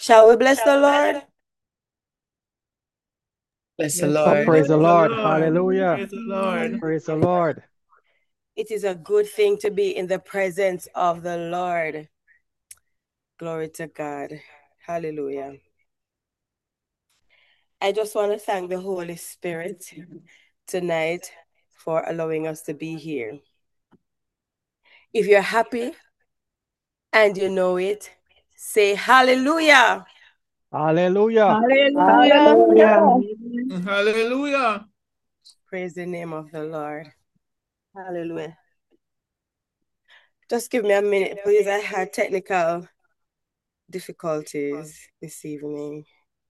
Shall we bless the Lord? Bless the Yes, so Lord. praise the Praise the Lord. Lord. Hallelujah. Praise the Lord. Praise the Lord. It is a good thing to be in the presence of the Lord. Glory to God. Hallelujah. I just want to thank the Holy Spirit tonight for allowing us to be here. If you're happy and you know it, say hallelujah. Hallelujah. Hallelujah. Hallelujah. Hallelujah. Praise the name of the Lord. Hallelujah. Just give me a minute, please. I had technical difficulties this evening.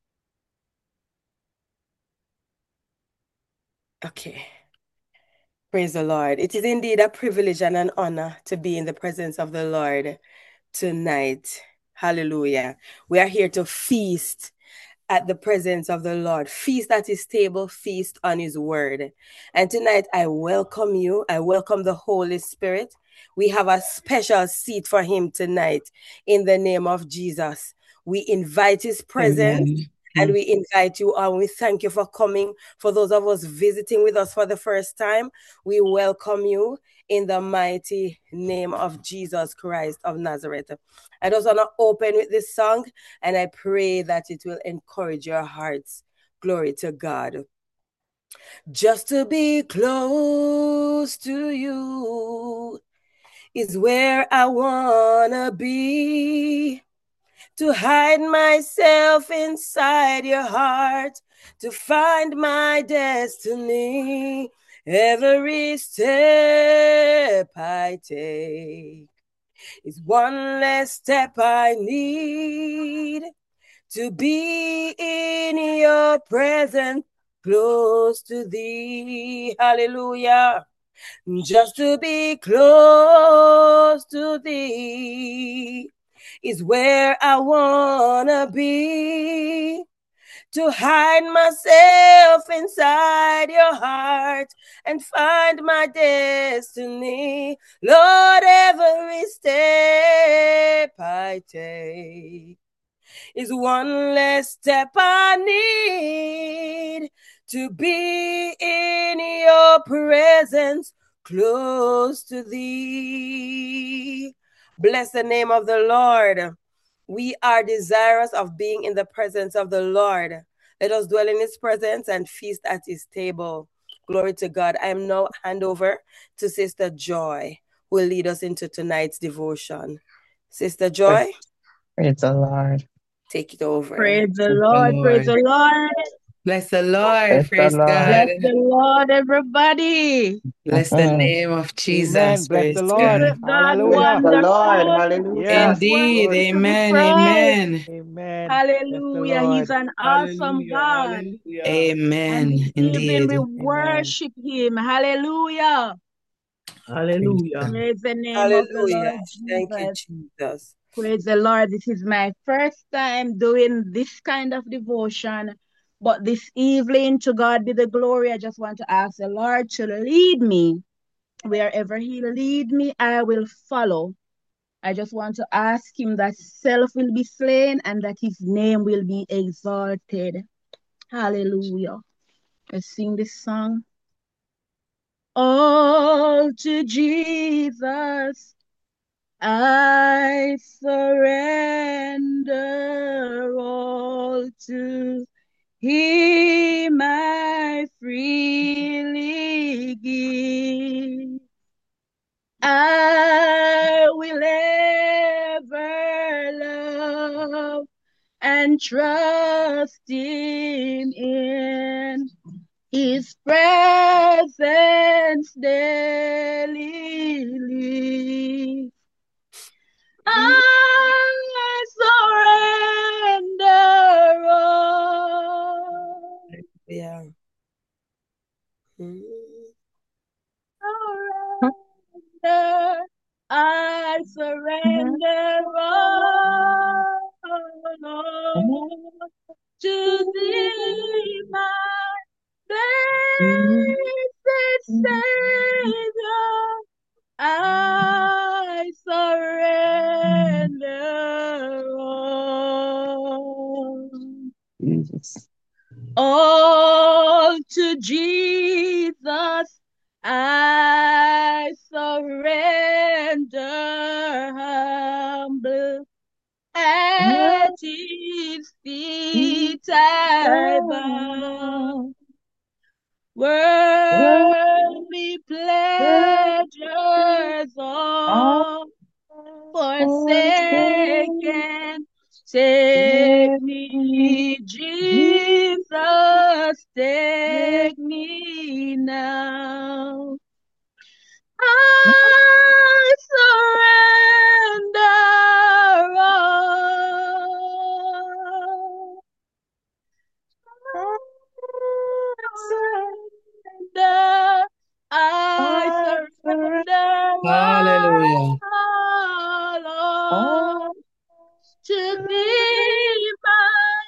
Okay. Praise the Lord. It is indeed a privilege and an honor to be in the presence of the Lord tonight. Hallelujah. We are here to feast at the presence of the Lord. Feast at his table, feast on his word. And tonight I welcome you. I welcome the Holy Spirit. We have a special seat for him tonight in the name of Jesus. We invite his presence. Amen. And we invite you all. We thank you for coming. For those of us visiting with us for the first time, we welcome you in the mighty name of Jesus Christ of Nazareth. I just want to open with this song, and I pray that it will encourage your hearts. Glory to God. Just to be close to you is where I want to be. To hide myself inside your heart, to find my destiny. Every step I take is one less step I need to be in your presence, close to thee. Hallelujah. Just to be close to thee is where I wanna be. To hide myself inside your heart and find my destiny. Lord, every step I take is one less step I need to be in your presence, close to thee. Bless the name of the Lord. We are desirous of being in the presence of the Lord. Let us dwell in his presence and feast at his table. Glory to God. I am now hand over to Sister Joy, who will lead us into tonight's devotion. Sister Joy, Praise the Lord. take it over. Praise the Bless the Lord. Praise Lord. the Lord. Bless the Lord. Praise the Praise Lord. God. Bless the Lord, everybody. Bless the Mhm. name of Amen. Jesus. Bless Praise the Lord. God. Isn't God Praise Hallelujah. the Lord. wonderful? Yes, Hallelujah. Indeed. Worthy Lord. to be Amen. praised. Amen. Amen. Bless the Hallelujah. He's Lord. an awesome Hallelujah. God. Hallelujah. And Amen. this evening we Indeed. Amen. worship him. Hallelujah. Praise Hallelujah. God. Praise the name of the Hallelujah. Lord Thank you, Jesus. Jesus. Praise the Lord. This is my first time doing this kind of devotion. But this evening, to God be the glory. I just want to ask the Lord to lead me. Wherever he lead me, I will follow. I just want to ask him that self will be slain and that his name will be exalted. Hallelujah. Let's sing this song. All to Jesus I surrender, all to him I freely give. I will ever love and trust him in his presence daily live. I surrender all. Yeah. Mm. Surrender. I surrender all, Lord, to thee, my blessed Savior. I surrender all. Jesus. All to Jesus I surrender, humble at his feet I bow. Worldly pleasures all forsaken, take me, Jesus, take me now. I surrender all. I surrender Hallelujah. all to thee, my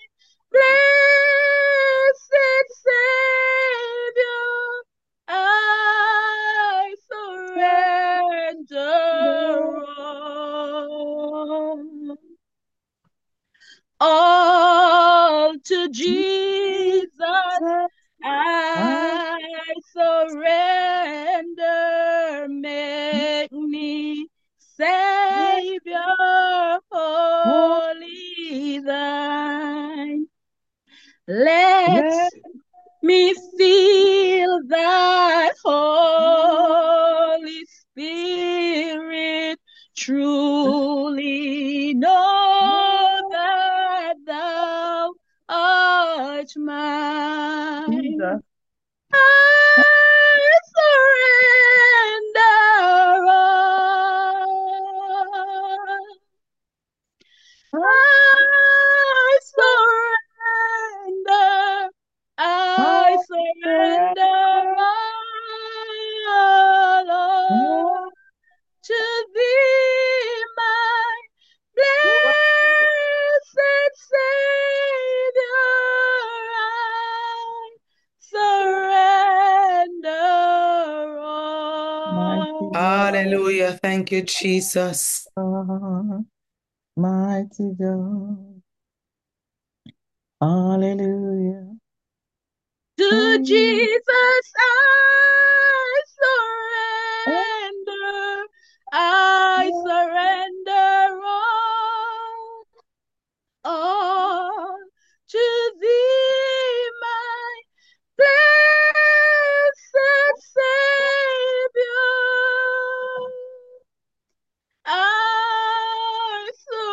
blessed Savior. I surrender all to Jesus I surrender, make me Savior wholly thine. Let me feel thy Holy Spirit, truly know that thou art mine. Jesus. I surrender all. I surrender all to thee, my blessed Savior. I surrender all. Hallelujah. Thank you, Jesus. Mighty God. Hallelujah. To Jesus I surrender all to thee, my blessed Savior. I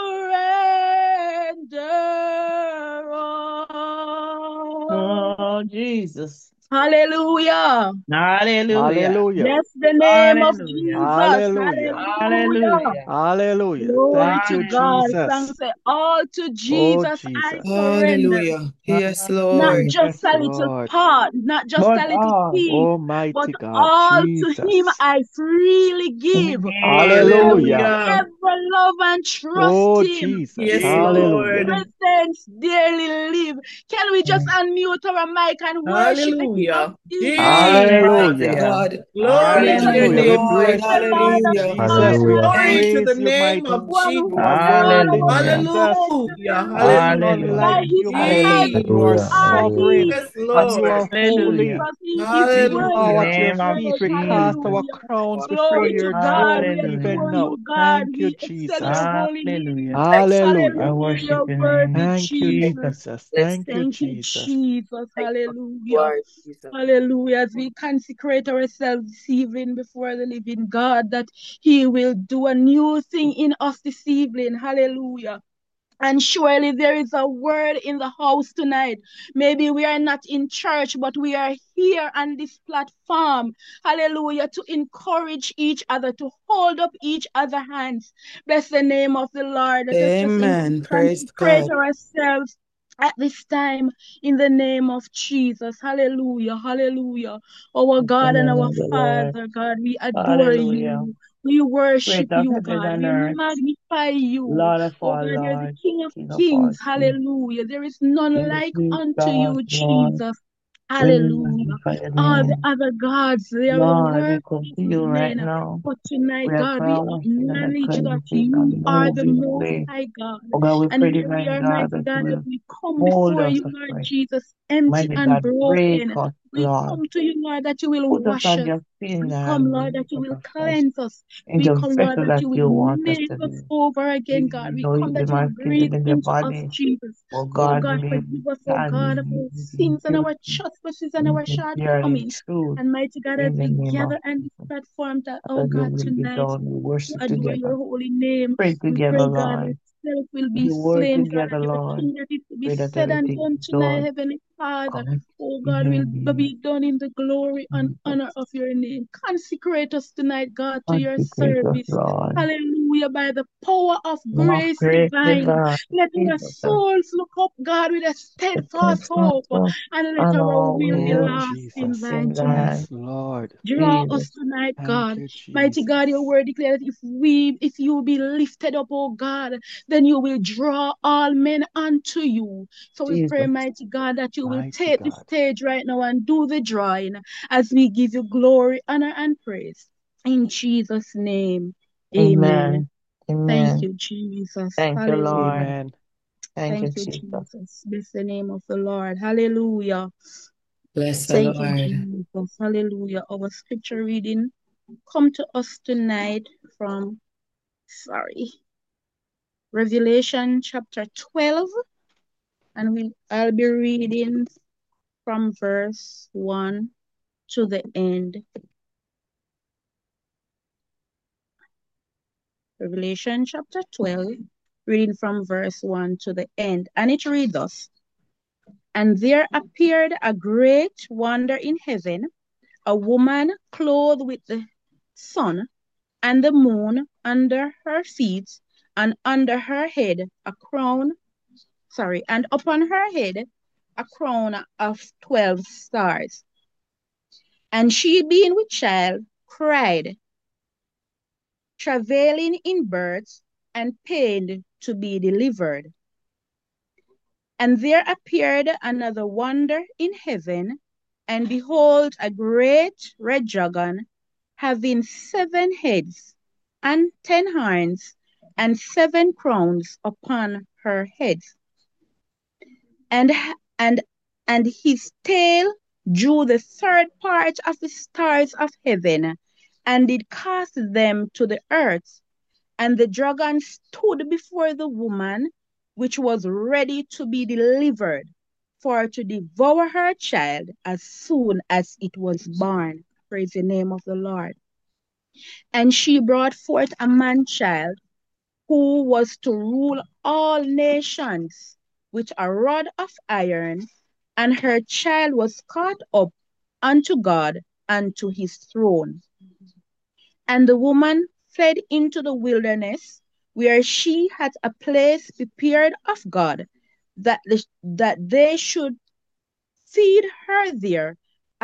surrender all. Oh, Jesus. Hallelujah. Hallelujah. Hallelujah. Bless the name of Hallelujah. Jesus. Hallelujah. Hallelujah. Hallelujah. Glory Thank to you, God. Hallelujah. Jesus. Song say, all to Oh, Jesus I Jesus. surrender. Hallelujah. Yes, Not Lord. Yes, just a little Lord. part, not just But a little all piece, but Almighty God. all to Him Jesus. I freely in give. Hallelujah. Hallelujah. Ever love and trust Oh, Him. Jesus. Yes, In His Hallelujah. Lord. presence dearly live. Can we just Him. unmute our mic and worship the King of Hallelujah. Kings? Jesus, mighty Hallelujah. Hallelujah. God. Glory to your Hallelujah. We name, Hallelujah. Lord. bless The your Lord name, of Hallelujah. Jesus. We Lords, Hallelujah. Glory to praise the you, name mighty of one God. who You are Jesus. worthy, was Hallelujah. Jesus. Hallelujah. and There is will be. none Hallelujah. like By Hallelujah. His you, mighty stripes God. You are Hallelujah. Jesus. are sovereign Hallelujah. Yes, healed. and you Lord. are holy. Hallelujah. Jesus, He is We worthy bow Hallelujah. at of your Name of feet. praise. We cast Jesus. our Hallelujah. crowns before Glory your to God. throne We Hallelujah. adore even now. you, God. Thank you, We excel Jesus. your holy name. Hallelujah. I Hallelujah. Hallelujah. worship You're your worthy, name, Thank you, Jesus. Jesus. Jesus. Bless Thank you, Thank you, Jesus. Jesus. thank you, you Hallelujah. are Jesus. Hallelujah. As we consecrate ourselves this evening before the living God, that He will do a new thing in us this evening. Hallelujah. And surely there is a word in the house tonight. Maybe we are not in church, but we are here on this platform. Hallelujah. To encourage each other, to hold up each other's hands. Bless the name of the Lord. Let us just Amen. Praise consecrate God. ourselves at this time in the name of Jesus. Hallelujah. Hallelujah. Our It's the God and name our of the Lord. Father, God, we adore Hallelujah. you. We worship Creator of you, heaven God. and We earth. magnify you. Lord of Oh all God, you're the lords. King of King of all Kings. kings. Hallelujah. There is none King of like kings, unto God, you, Lord. Jesus. We Hallelujah. magnify your All the name. other gods, they are Lord, we works come of to you right men. now. But tonight, We are God, we prayer washing and a acknowledge that cleansing you and are the moving Most away. High God. Oh God, we And pray, here we divine are, God, mighty that God, you as will we come mold before us you, Lord afresh. Jesus, empty Mighty and God, break broken. us, We Lord. come to you, Lord, that you will Put us wash on us. your thin We come, Lord, and that you put will us fresh cleanse us. in We the come, Lord, vessel that that you will you want us make to us be. over again, God. You We know, come use that them you as will kindled breathe in the into us, body. Jesus. Oh Oh God, God, may we forgive us, oh stand God, in of our in sins and our purity, trespasses and in our sincerity, shortcomings. truth, And mighty God, as in the we name of gather on this Jesus. platform, that, oh That your God, will be tonight done. We to worship adore together. your holy name, Pray we together, pray, God, that Lord. self will be We work slain, God, together, and Lord. everything that is to be Pray that said and everything done is tonight, done. Heavenly Father, God, oh in God, your will name. be done in the glory and Jesus. honor of your name. Consecrate us tonight, God, to your Consecrate us, service. Lord. Hallelujah. By the power of Of grace grace divine. divine. Let our Jesus. souls look up, God, with a The steadfast hope, steadfast and let and our our will be Oh, will lasting, Jesus. in mighty God. thy Yes, Lord. Draw us Jesus. tonight, Thank God. you, Mighty God, your Jesus. word declares if you be lifted up, oh God, then you will draw all men unto you. So we pray, Jesus. mighty God, that you will Mighty take the God. stage right now and do the drawing as we give you glory, honor, and praise. In Jesus' name, amen. Amen. Thank Amen. you, Jesus. Thank you, Hallelujah. Lord. Amen. Thank you, Thank you, Jesus. Jesus. Bless the name of the Lord. Hallelujah. Bless the Thank you, Lord. Jesus. Hallelujah. Our scripture reading come to us tonight from, Revelation chapter 12, and I'll be reading from verse 1 to the end. Revelation chapter 12, reading from verse 1 to the end. And it reads thus: And there appeared a great wonder in heaven, a woman clothed with the sun and the moon under her feet, and under her head a crown, and upon her head a crown of 12 stars. And she, being with child, cried, travailing in birth, and pained to be delivered. And there appeared another wonder in heaven, and behold, a great red dragon, having 7 heads and 10 horns, and 7 crowns upon her heads. And and and his tail drew the third part of the stars of heaven, and did cast them to the earth. And the dragon stood before the woman, which was ready to be delivered, for to devour her child as soon as it was born. Praise the name of the Lord. And she brought forth a man child, who was to rule all nations with a rod of iron, and her child was caught up unto God and to his throne. And the woman fled into the wilderness, where she had a place prepared of God, that they should feed her there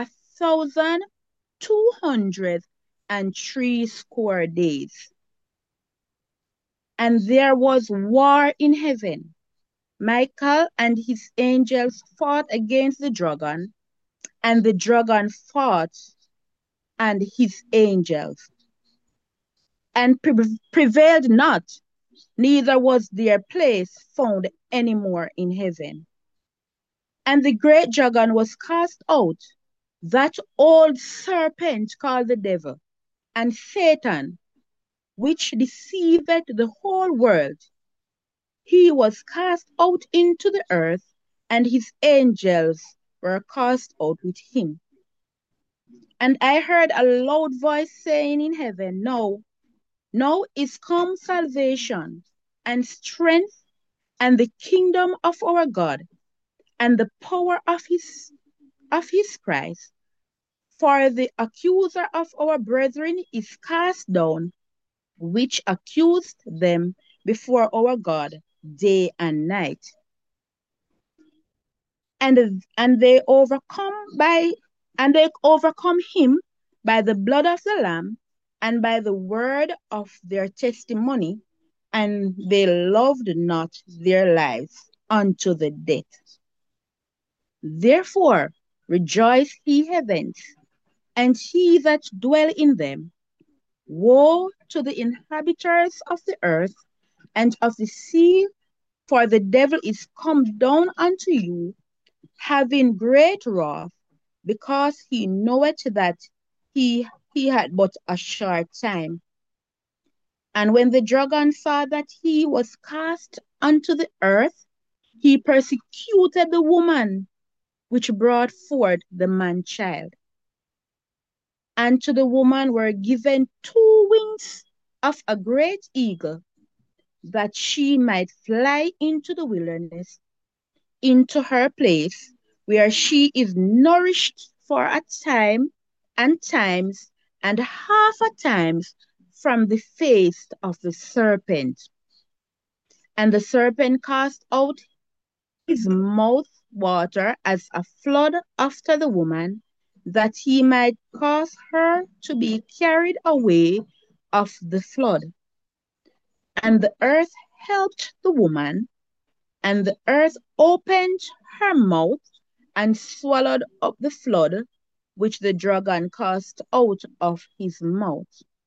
1,260 days. And there was war in heaven. Michael and his angels fought against the dragon, and the dragon fought and his angels, and prevailed not, neither was their place found any more in heaven. And the great dragon was cast out, that old serpent called the devil, and Satan, which deceiveth the whole world. He was cast out into the earth, and his angels were cast out with him. And I heard a loud voice saying in heaven, now is come salvation, and strength, and the kingdom of our God, and the power of his Christ. For the accuser of our brethren is cast down, which accused them before our God day and night. And they overcome him by the blood of the Lamb and by the word of their testimony, and they loved not their lives unto the death. Therefore Rejoice, ye heavens, and ye that dwell in them. Woe to the inhabitants of the earth and of the sea, for the devil is come down unto you, having great wrath, because he knoweth that he had but a short time. And when the dragon saw that he was cast unto the earth, he persecuted the woman which brought forth the man child. And to the woman were given 2 wings of a great eagle, that she might fly into the wilderness, into her place, where she is nourished for a time and times and half a times from the face of the serpent. And the serpent cast out his mouth water as a flood after the woman, that he might cause her to be carried away of the flood. And the earth helped the woman, and the earth opened her mouth and swallowed up the flood, which the dragon cast out of his mouth.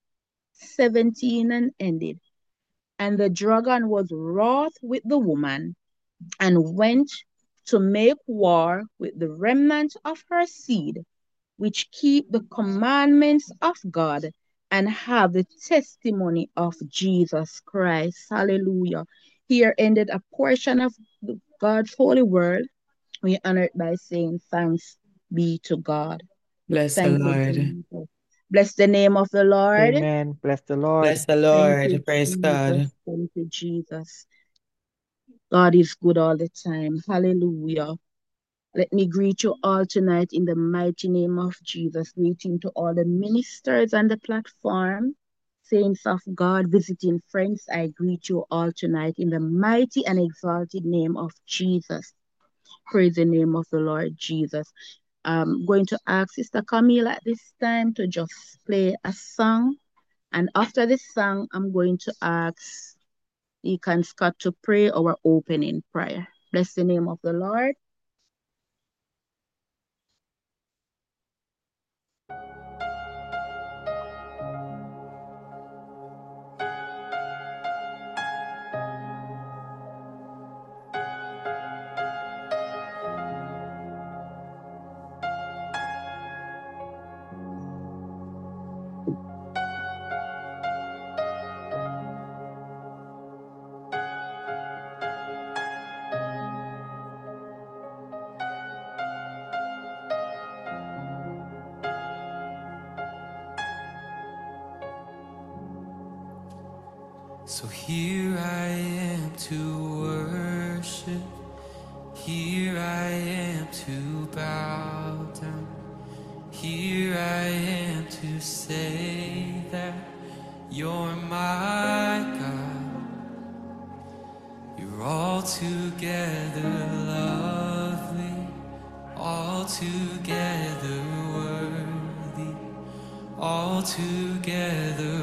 17 and ended. And the dragon was wroth with the woman, and went to make war with the remnant of her seed, which keep the commandments of God and have the testimony of Jesus Christ. Hallelujah. Here ended a portion of God's holy word. We honor it by saying thanks be to God. Bless the Thank you, Lord. Jesus. Bless the name of the Lord. Amen. Bless the Lord. Bless the Thank Lord. you, Praise God. Jesus. Thank you, Jesus. God is good all the time. Hallelujah. Let me greet you all tonight in the mighty name of Jesus. Greeting to all the ministers on the platform, saints of God, visiting friends. I greet you all tonight in the mighty and exalted name of Jesus. Praise the name of the Lord Jesus. I'm going to ask Sister Camille at this time to just play a song. And after this song, I'm going to ask Deacon Scott to pray our opening prayer. Bless the name of the Lord. So here I am to worship, here I am to bow down, here I am to say that you're my God. You're altogether lovely, altogether worthy, altogether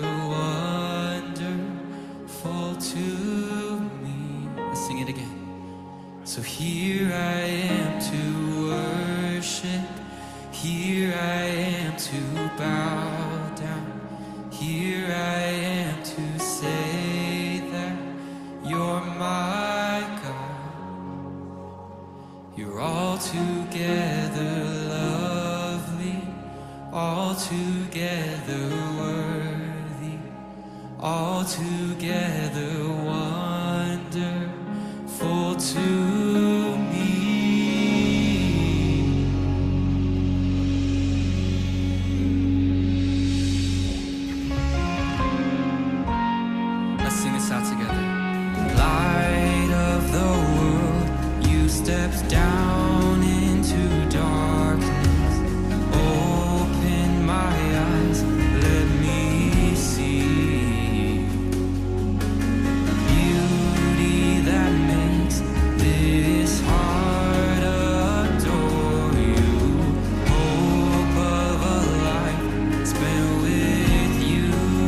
wonderful to me. Let's sing it again. So here I am to worship, here I am to bow down, here I am to say that you're my God. You're altogether lovely, altogether worthy, altogether wonderful to me. Let's sing this out together. Light of the world, you stepped down into darkness. Open my eyes, let me see beauty that makes this heart adore you. Hope of a life spent with you.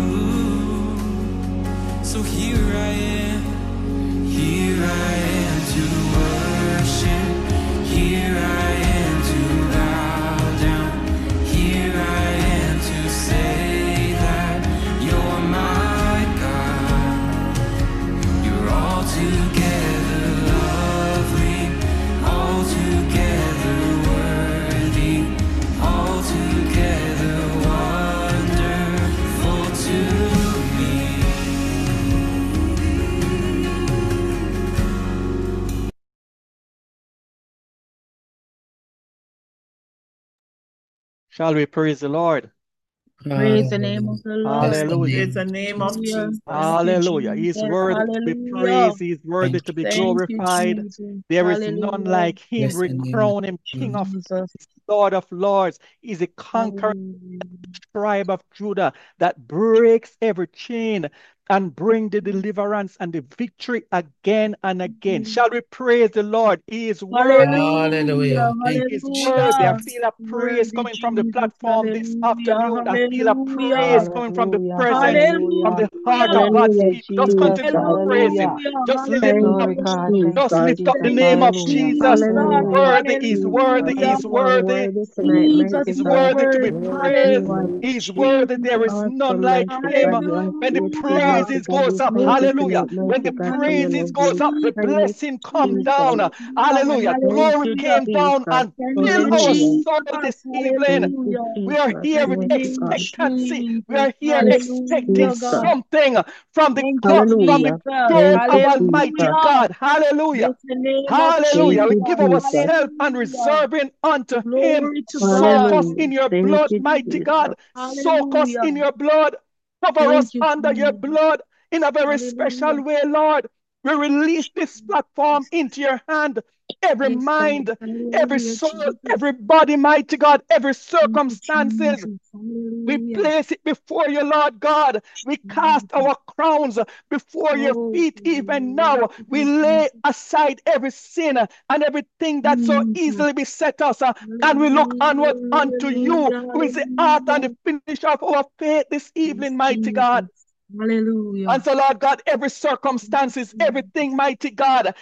So here I am to worship, here I am Shall we praise the Lord? Praise the name of the Lord. Hallelujah. Praise the name of Hallelujah. Jesus. Thank you, Hallelujah. He is Jesus. worthy to be Hallelujah. praised. He is worthy to be Thank you, glorified. Jesus. There is none Hallelujah. like him. We crown him King of Jesus. Kings, Lord of Lords. He's a conqueror Hallelujah. tribe of Judah that breaks every chain and bring the deliverance and the victory again and again. Shall we praise the Lord? He is worthy. Hallelujah. He is worthy. I Hallelujah. feel a praise Worthy coming from the Jesus. platform this Hallelujah. afternoon. I feel a Hallelujah. praise coming from the Hallelujah. presence, from Hallelujah. the heart Hallelujah. of God's Hallelujah, people. Just Jesus. continue to praise Him. Hallelujah. Hallelujah. Just lift Thank up, you, Hallelujah. God. Thank just you, lift up the Jesus. Thank name you, of Hallelujah. Jesus. He's Jesus. Hallelujah. worthy. He's worthy. Jesus, Hallelujah. He's you are worthy. worthy tonight, Jesus, mighty He's you are God. worthy to be worthy. Lord, praised. you are Hallelujah, He's worthy. There Jesus. is none awesome, like mighty him. God. You are When the faithful, Hallelujah. mighty praises God. goes We up, thank you hallelujah. tonight, When mighty the God, for your Hallelujah, praises love, goes your up, the Jesus. kindness, blessing come down. Jesus. Hallelujah. Thank you, Glory Hallelujah. came down Jesus. and Thank fill you, our Hallelujah. soul Jesus. this evening. Thank you, Hallelujah. We are Jesus. here Thank with Mighty you, God. expectancy. We Jesus. are here Yes, expecting Hallelujah, God. Jesus. something from the Thank you, God, from the Hallelujah. Jesus. throne Thank of you, Almighty Jesus. Hallelujah. God. Hallelujah. Bless the name of Thank Hallelujah. We you, give Jesus. Jesus. ourselves and Hallelujah. reserving unto Him. Glory to Soak God. us Hallelujah. in your Thank blood, you, mighty Jesus. God. Soak us Hallelujah. in your blood. Cover Thank us you, under your Jesus. blood in a very Hallelujah. special way, Lord. We release this platform into your hand. Every Yes, God. mind, every Hallelujah, soul, Jesus. every body, mighty God, every Thank you, circumstances. Jesus. We Hallelujah. place it before you, Lord God. We cast Jesus. our crowns before your Oh, feet even now. We lay Jesus. aside every sin and everything that so Jesus. easily beset us, and we look onward unto you, Hallelujah. who is the author and Hallelujah. the finisher of our faith this Yes, evening, mighty God. Jesus. Hallelujah. And so, Lord God, every circumstances, everything, mighty God,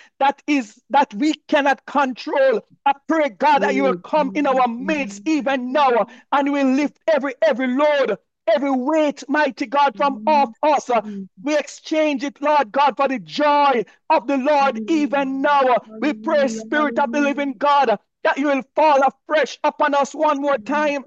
that we cannot control. I pray, God, that you will Oh, come in our midst even now, and will lift every load, every weight, mighty God, from off us. We exchange it, Lord God, for the joy of the Lord even now. We pray, Hallelujah. Spirit of the Hallelujah. living God, that you will fall afresh upon us one more time.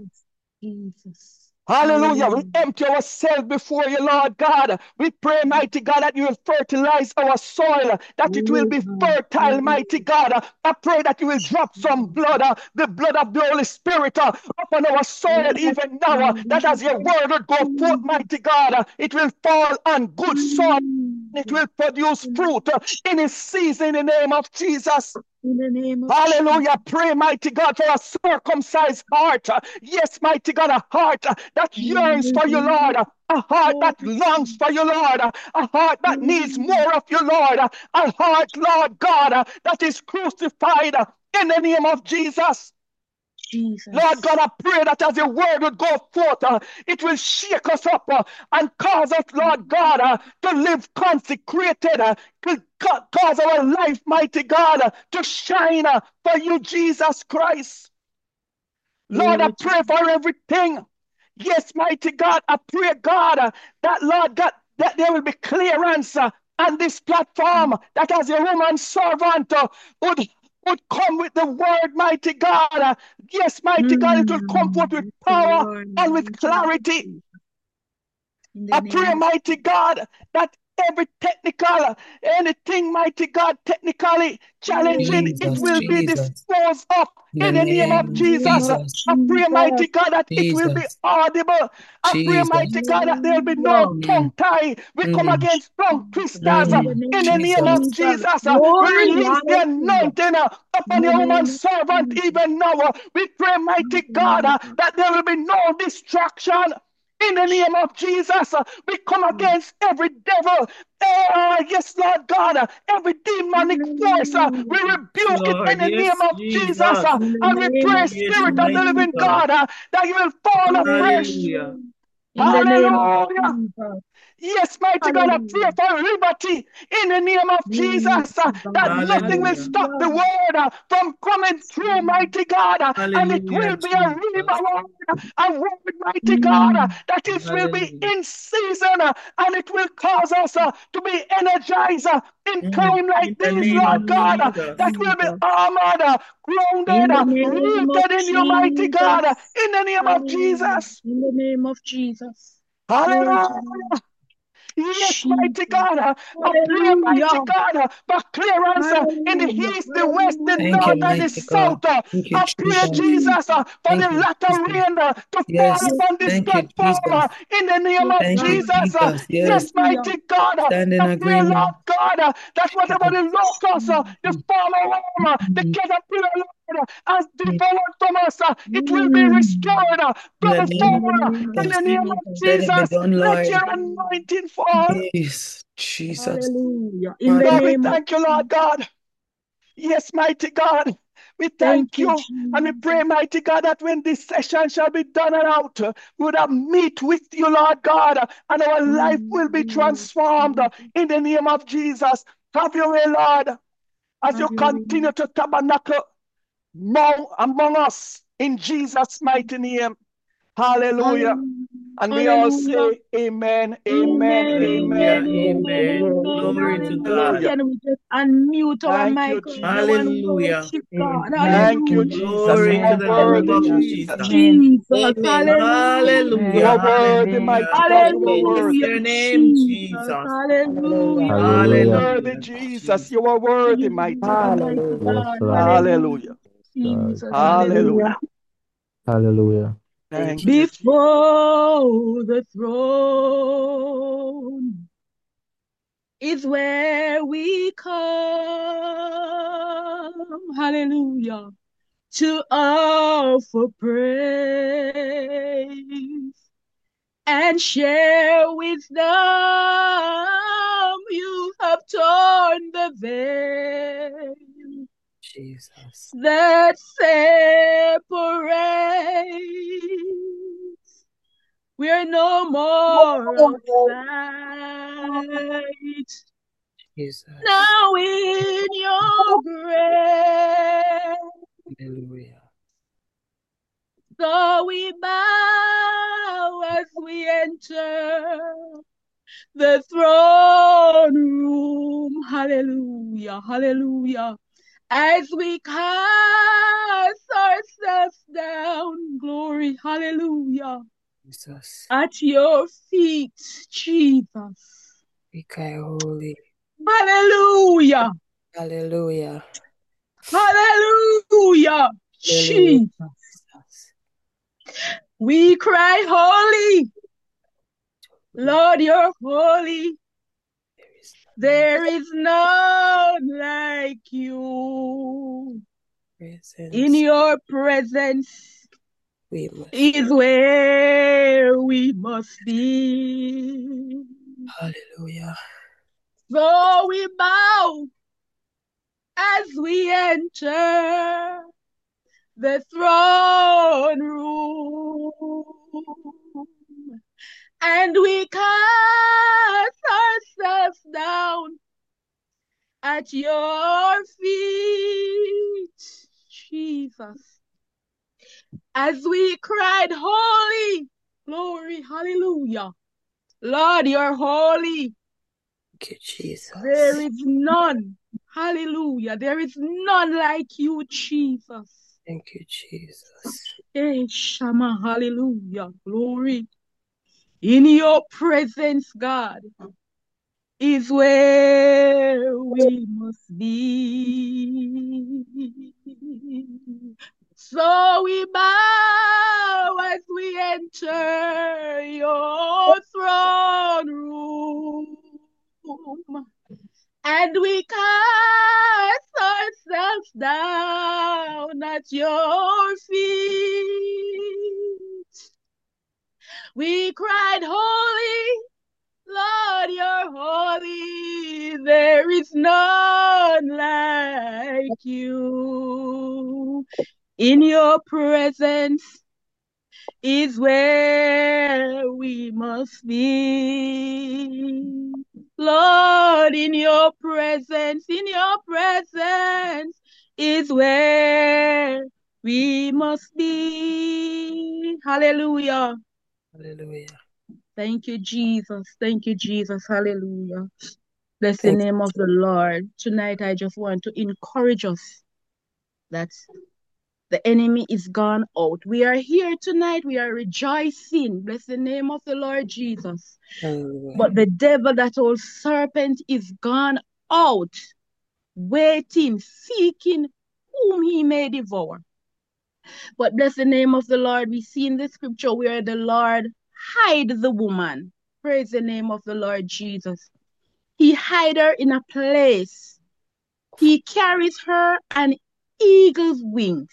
Jesus. Hallelujah. We Hallelujah. empty ourselves before you, Lord God. We pray, mighty God, that you will fertilize our soil, that it will Oh, be God. fertile, mighty Hallelujah. God. I pray that you will drop some blood, the blood of the Holy Spirit, upon our soil Yes, even now, that as your Jesus. word would go forth, Jesus. mighty God, it will fall on good soil. It Jesus. will produce fruit in its season in the name of Jesus. In the name of Jesus. Hallelujah. Pray, mighty God, for a circumcised heart. Yes, mighty God, a heart that yearns for you, Lord. A heart Oh, that longs for you, Lord. A heart that needs more of you, Lord. A heart, Lord God, that is crucified in the name of Jesus. Lord God, Jesus. I pray that as your word would go forth, it will shake us up and cause us, Lord God, to live consecrated, to cause our life, mighty God, to shine for you, Jesus Christ. Lord, I Glory to pray for everything. Yes, mighty God, I pray, God, that, Lord God, that there will be clearance on this platform, that as your woman servant would come with the word, mighty God. Yes, mighty God, it will come forth with Yes, power Lord. and with clarity. In the I pray, name of mighty God, that every anything, mighty God, technically challenging, it will be disposed of in the name of Jesus. I pray, mighty God, that it will be audible. I pray, mighty God, that there will be no Hallelujah. tongue tie. We come against tongue twisters In the in name the of name of Jesus. Jesus. We Glory. release the Hallelujah. anointing In upon the your woman name of servant Jesus. even now. We pray, mighty God, Hallelujah. that there will be no distraction. In the name of Jesus, we come against every devil. Yes, Lord God, every demonic force, we Hallelujah. rebuke it in Lord, the name yes, of Jesus. Jesus. In the And we name pray, of Yes, Spirit of the mighty living Jesus. God. God, that you will fall afresh. Hallelujah. Hallelujah. In the name of Hallelujah. Jesus. Yes, mighty God, I pray Hallelujah. for liberty in the name of Yes, Jesus, God. that nothing will Hallelujah. stop Hallelujah. the word from coming through, mighty God, and it Hallelujah, will be a Jesus. river word, a word, mighty God, Mm. that is will be Hallelujah. in season, and it will cause us to be energized in time like In the these, name Lord of God, Jesus. that will be Jesus. armored, In the grounded, name of rooted in you, mighty God, Jesus. in the name of Hallelujah. Jesus. In the name of Jesus. Glory to Hallelujah. God. Yes, mighty God. I pray, mighty Hallelujah. God, for clearance in the Hallelujah. east, the west, the Thank you, north, and the mighty God. south. Thank you, I pray, Jesus. Jesus, for Thank the you, latter Jesus. rain to fall Yes. upon this Thank you, platform Jesus. in the name Yes, of Thank you, Jesus. Jesus. Yes. Yes, mighty God. Stand in I pray, Lord agreement. God, that whatever the locusts, the fallen worm, the caterpillar, Lord, has devoured from us, it will be restored In the name fourfold of in the Jesus. name of Let it be Jesus. done, Let Lord. your anointing fall. Yes, Jesus. Hallelujah. In the Father, Lord, we name of thank you, Lord God. Yes, mighty God. We thank you, you and we Jesus. pray, mighty God, that when this session shall be done and out, we would have meet with you, Lord God, and our life will be transformed in the name of Jesus. Have your way, Lord, as you continue to tabernacle among us in Jesus' mighty name. Hallelujah. And we all say amen, amen, hallelujah, amen. amen. Glory to God. Hallelujah. Can we just unmute our Thank you, mic right now Jesus. and Hallelujah. worship God? Thank you, Hallelujah. Jesus. You Glory to are Amen. the Lamb worthy, of Hallelujah. Jesus. Jesus. Amen. Jesus, Amen. You Hallelujah. are Amen. worthy, Amen. Hallelujah. mighty God. You are We bless worthy. hallelujah, your name, Jesus, Jesus. Hallelujah. hallelujah, You are Hallelujah. worthy, Hallelujah. Jesus. Jesus. You are worthy, mighty hallelujah, God. mighty Hallelujah. Yes, God, Lord. hallelujah, Hallelujah. God. Jesus, hallelujah. Hallelujah. Hallelujah. Thank Thank you. you, Jesus. Before the throne is where we come, hallelujah, to offer praise and share wisdom. You have torn the veil Jesus. that separates. We're no more outside. Jesus. Now in your grace, Hallelujah. so we bow as we enter the throne room. Hallelujah, hallelujah. As we cast ourselves down, glory, hallelujah, Jesus. at your feet, Jesus. We cry holy. Hallelujah, Hallelujah. hallelujah, Hallelujah. Jesus. Jesus. We cry holy, Lord, you're holy. There is There is none like you. In presence. your presence We must. is where we must be. Hallelujah. So we bow as we enter the throne room, and we cast ourselves down at your feet, Jesus. As we cried, holy, glory, hallelujah. Lord, you're holy. Thank you, Jesus. There is none, hallelujah. There is none like you, Jesus. Thank you, Jesus. Hey, Shama, hallelujah, glory. In your presence, God, is where we must be. So we bow as we enter your throne room, and we cast ourselves down at your feet. We cried, holy, Lord, you're holy. There is none like you. In your presence is where we must be. Lord, in your presence is where we must be. Hallelujah. Hallelujah. Thank you, Jesus. Thank you, Jesus. Hallelujah. Bless the Thank name of the Lord. Tonight, I just want to encourage us that The enemy is gone out. We are here tonight. We are rejoicing. Bless the name of the Lord Jesus. Hallelujah. But the devil, that old serpent, is gone out, waiting, seeking whom he may devour. But bless the name of the Lord. We see in the scripture where the Lord hide the woman. Praise the name of the Lord Jesus. He hide her in a place. He carries her on eagle's wings.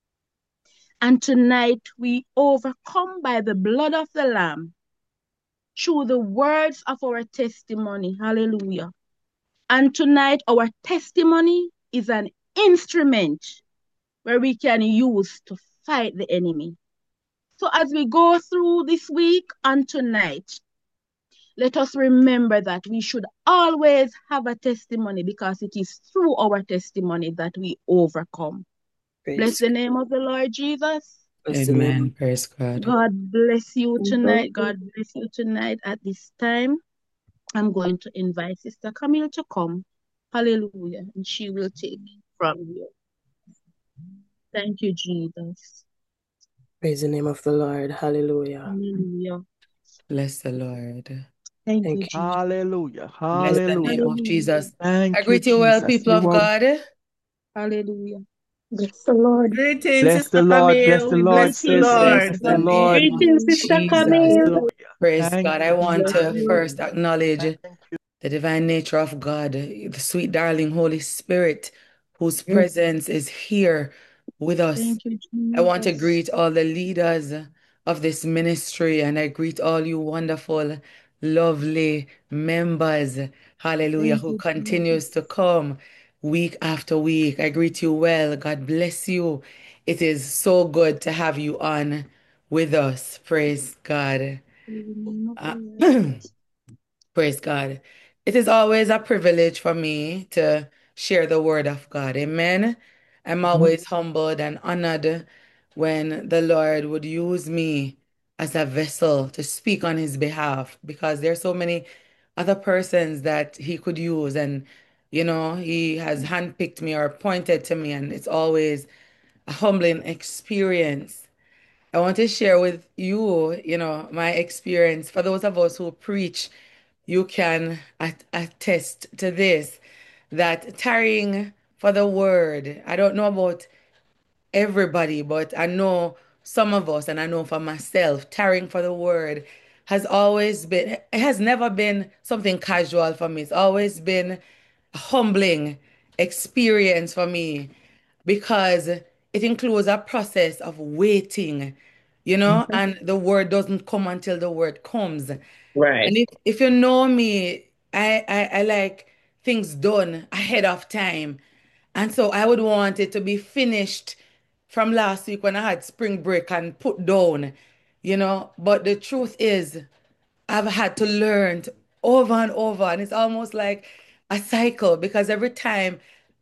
And tonight we overcome by the blood of the Lamb through the words of our testimony. Hallelujah. And tonight our testimony is an instrument where we can use to fight the enemy. So as we go through this week and tonight, let us remember that we should always have a testimony, because it is through our testimony that we overcome. Bless Praise the name of the Lord Jesus. Bless the name. Amen. Praise God. God bless you tonight. God bless you tonight. At this time, I'm going to invite Sister Camille to come. Hallelujah. And she will take from here. Thank you, Jesus. Praise the name of the Lord. Hallelujah. Hallelujah. Bless the Lord. Thank Thank you, you. Jesus. Hallelujah. Bless the name Hallelujah. of Jesus. I Thank you, greet you well, Jesus. people You of are God. Hallelujah. Bless the Lord. Greetings, bless the Sister Lord, bless Camille. the We Lord, bless the Greetings, sisters. Lord. Bless The the sister. Lord. name of Greetings, Sister Jesus. Camille. Hallelujah. Praise Thank God. I you, want Bless Jesus. to you. first acknowledge Thank you. the divine nature of God, the sweet, darling Holy Spirit, whose Yes. presence is here with us. Thank you, I want to Jesus. greet all the leaders of this ministry, and I greet all you wonderful, lovely members, hallelujah, Thank who you, continues to Jesus. come week after week. I greet you well. God bless you. It is so good to have you on with us. Praise God. In the name of the Uh, Lord. Praise God. It is always a privilege for me to share the word of God. Amen. I'm always humbled and honored when the Lord would use me as a vessel to speak on his behalf, because there's so many other persons that he could use, and he has handpicked me or pointed to me, and it's always a humbling experience. I want to share with you, my experience. For those of us who preach, you can attest to this, that tarrying for the word, I don't know about everybody, but I know some of us, and I know for myself, tarrying for the word has always been, it has never been something casual for me. It's always been a humbling experience for me, because it includes a process of waiting, and the word doesn't come until the word comes. And Right. if you know me, I like things done ahead of time. And so I would want it to be finished from last week when I had spring break and put down, But the truth is, I've had to learn over and over. And it's almost like a cycle, because every time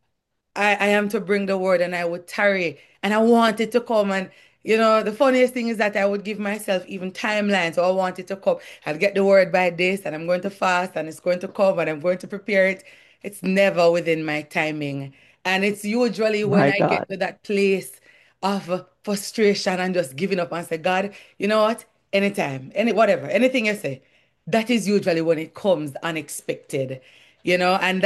I am to bring the word, and I would tarry, and I want it to come. And the funniest thing is that I would give myself even timelines. So I want it to come. I'll get the word by this, and I'm going to fast, and it's going to come, and I'm going to prepare it. It's never within my timing. And it's usually when My I get God. to that place of frustration and just giving up and say, God, you know what? Anytime, whatever, anything you say, that is usually when it comes unexpected, and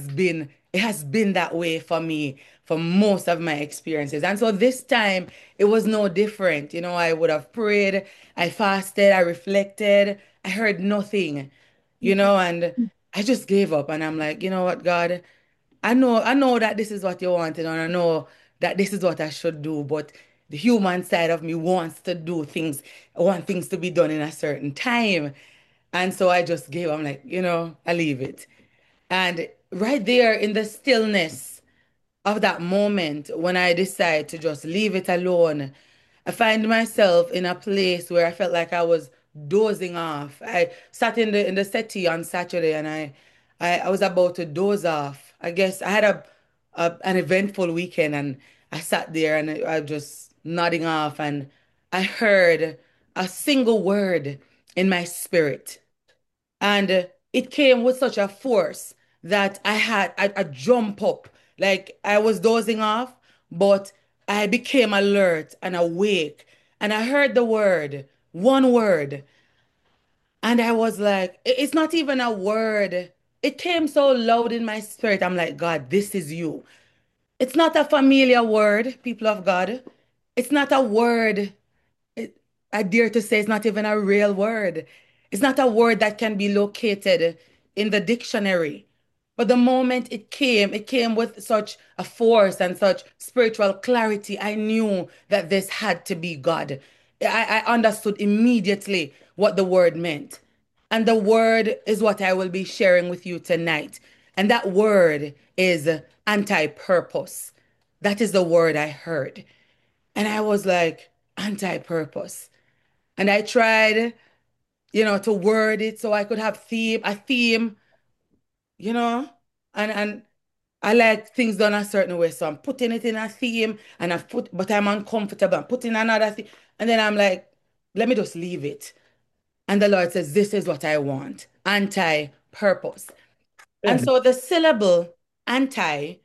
it has been that way for me for most of my experiences. And so this time it was no different. I would have prayed, I fasted, I reflected, I heard nothing, and I just gave up. And I'm like, you know what, God, I know that this is what you wanted, and I know that this is what I should do, but the human side of me wants to do things, I want things to be done in a certain time. And so I just gave, I'm like, I leave it. And right there in the stillness of that moment, when I decide to just leave it alone, I find myself in a place where I felt like I was dozing off. I sat in the settee on Saturday, and I was about to doze off. I guess I had an eventful weekend, and I sat there, and I was just nodding off, and I heard a single word in my spirit. And it came with such a force that I had a jump up. Like I was dozing off, but I became alert and awake, and I heard the word, one word, and I was like, It's not even a word." It came so loud in my spirit. I'm like, "God, this is you." It's not a familiar word, people of God. It's not a word. It, I dare to say it's not even a real word. It's not a word that can be located in the dictionary. But the moment it came with such a force and such spiritual clarity. I knew that this had to be God. I understood immediately what the word meant. And the word is what I will be sharing with you tonight. And that word is anti-purpose. That is the word I heard. And I was like, anti-purpose. And I tried, to word it so I could have a theme, you know, and I like things done a certain way. So I'm putting it in a theme and but I'm uncomfortable. I'm putting another thing. And then I'm like, let me just leave it. And the Lord says, this is what I want. Anti-purpose. And so the syllable anti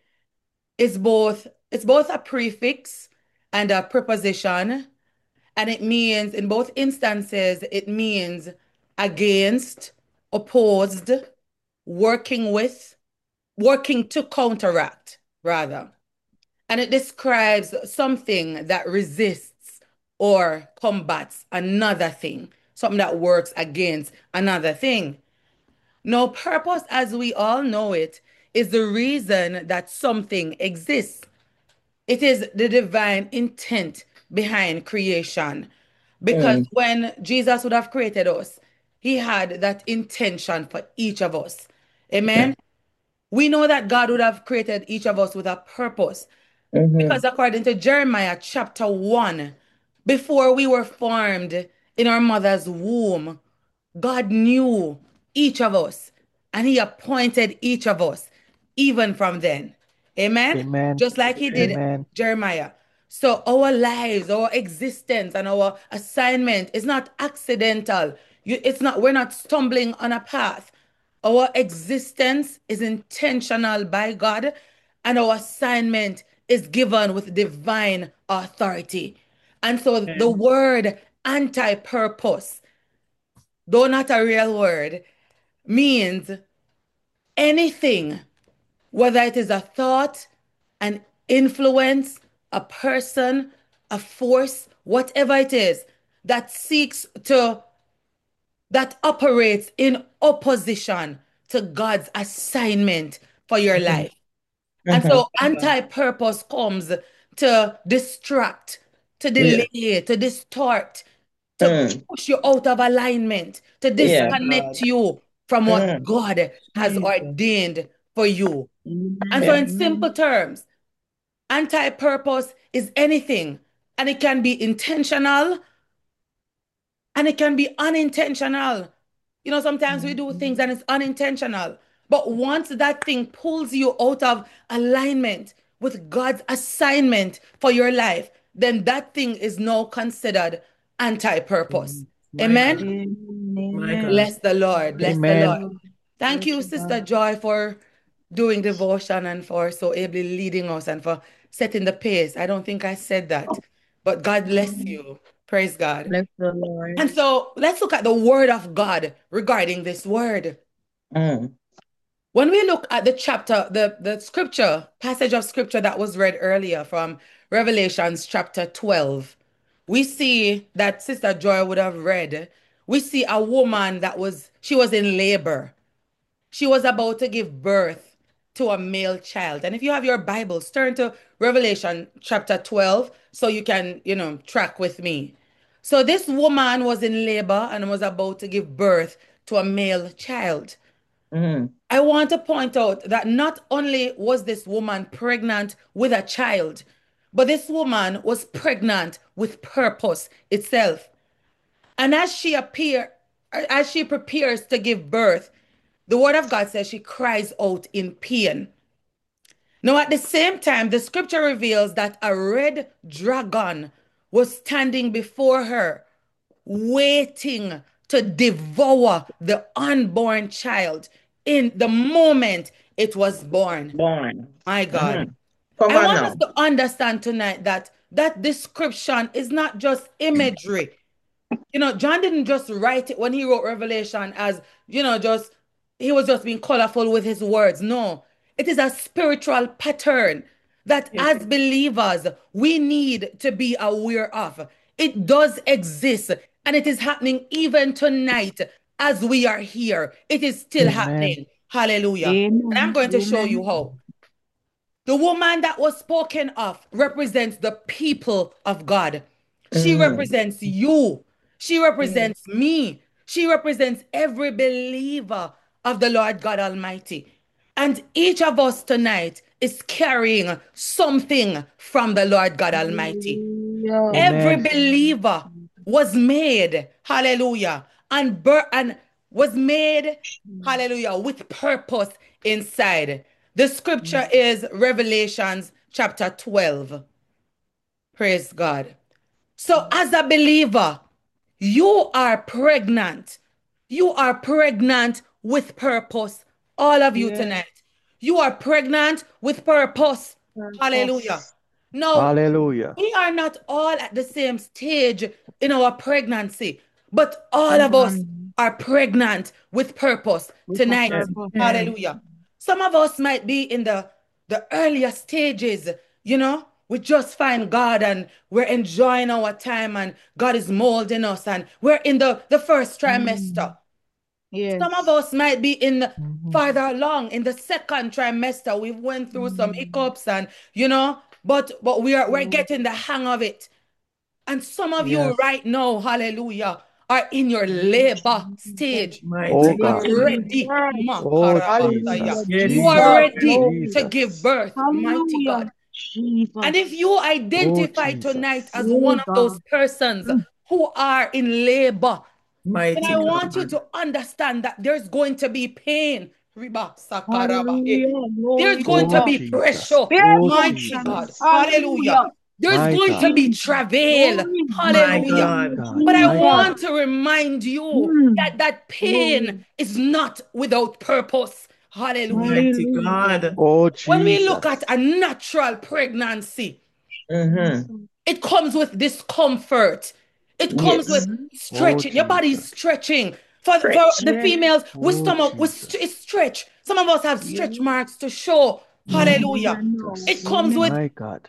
it's both a prefix and a preposition. And it means, in both instances, it means against, opposed, working with, working to counteract, rather. And it describes something that resists or combats another thing, something that works against another thing. Now, purpose, as we all know it, is the reason that something exists. It is the divine intent behind creation. Because when Jesus would have created us, he had that intention for each of us. Amen. We know that God would have created each of us with a purpose. Because according to Jeremiah chapter 1, before we were formed in our mother's womb, God knew each of us and he appointed each of us even from then. Amen. Amen. Just like he did Amen. Jeremiah. So our lives, our existence, and our assignment is not accidental. We're not stumbling on a path. Our existence is intentional by God, and our assignment is given with divine authority. And so the word anti-purpose, though not a real word, means anything, whether it is a thought, an influence, a person, a force, whatever it is, that operates in opposition to God's assignment for your life. And so anti-purpose comes to distract, to delay, to distort, to push you out of alignment, to disconnect you from what God has Jesus. ordained for you. And so in simple terms, anti-purpose is anything, and it can be intentional and it can be unintentional. Sometimes we do things and it's unintentional. But once that thing pulls you out of alignment with God's assignment for your life, then that thing is now considered anti-purpose. Amen. My God. Bless the Lord. Bless the Amen. Lord. Thank you, Sister Joy, for doing devotion and for so ably leading us and for setting the pace. I don't think I said that, but God bless you. Praise God. Bless the Lord. And so let's look at the word of God regarding this word. When we look at the chapter, the scripture, passage of scripture that was read earlier from Revelations chapter 12, we see that Sister Joy would have read, we see a woman she was in labor. She was about to give birth to a male child. And if you have your Bibles, turn to Revelation chapter 12 so you can, track with me. So this woman was in labor and was about to give birth to a male child. I want to point out that not only was this woman pregnant with a child, but this woman was pregnant with purpose itself. And as she prepares to give birth, the word of God says she cries out in pain. Now, at the same time, the scripture reveals that a red dragon was standing before her, waiting to devour the unborn child in the moment it was born. My God. Come I on want now. us to understand tonight that that description is not just imagery. John didn't just write it when he wrote Revelation as, just he was just being colorful with his words. No, it is a spiritual pattern that Yes. as believers we need to be aware of. It does exist and it is happening even tonight as we are here. It is still Amen. happening. Hallelujah. And I'm Amen. going to show Amen. you how. The woman that was spoken of represents the people of God. She represents you. She represents me. She represents every believer of the Lord God Almighty. And each of us tonight is carrying something from the Lord God Almighty. Hallelujah. Every Amen. believer was made, hallelujah, and was made, hallelujah, with purpose inside. The scripture is Revelations chapter 12. Praise God. So, as a believer, you are pregnant. You are pregnant with purpose. All of you Yes. tonight. You are pregnant with purpose. Hallelujah. Purpose. Now, Hallelujah. we are not all at the same stage in our pregnancy, but all Come of us on. are pregnant with purpose With a tonight. purpose. Hallelujah. Some of us might be in the earlier stages, we just find God and we're enjoying our time and God is molding us and we're in the first trimester. Some of Yes. us might be in Mhm. farther along in the second trimester. We've went through some hiccups and but we're getting the hang of it. And some of you Yes. right now, hallelujah, are in your labor stage. Mighty Oh You God. are God. ready. Oh Makarabasaya. Jesus. Yes, You are God. ready Glory. to give Jesus. birth, mighty Hallelujah. God. And if Jesus. you Oh identify tonight Jesus. as Oh one of those God. persons who are in labor, then Mighty I want you God. to understand that there's going to be pain. Riba sakaraba. Hallelujah. There's Glory to going to Oh God. be Jesus. pressure, Oh mighty Spiritual. God. Jesus. Hallelujah. Hallelujah. There's My going to God. be Jesus. travail. Glory. My Hallelujah. My God. God. But I My Jesus. want God. to remind you Mm. that pain Glory. is not without purpose. Hallelujah. Mighty Hallelujah. God. Oh When we look at Jesus. a natural pregnancy, Mm-hmm. it comes with discomfort. It comes with Yes. Mhm. Oh stretching. Your body is Jesus. stretching. For Stretch. the Yes. females, with Oh stomach, it's Jesus. stretch. Some of us have Yes. stretch marks to show. Yes, Hallelujah. I know. It Jesus. comes with Amen. My God.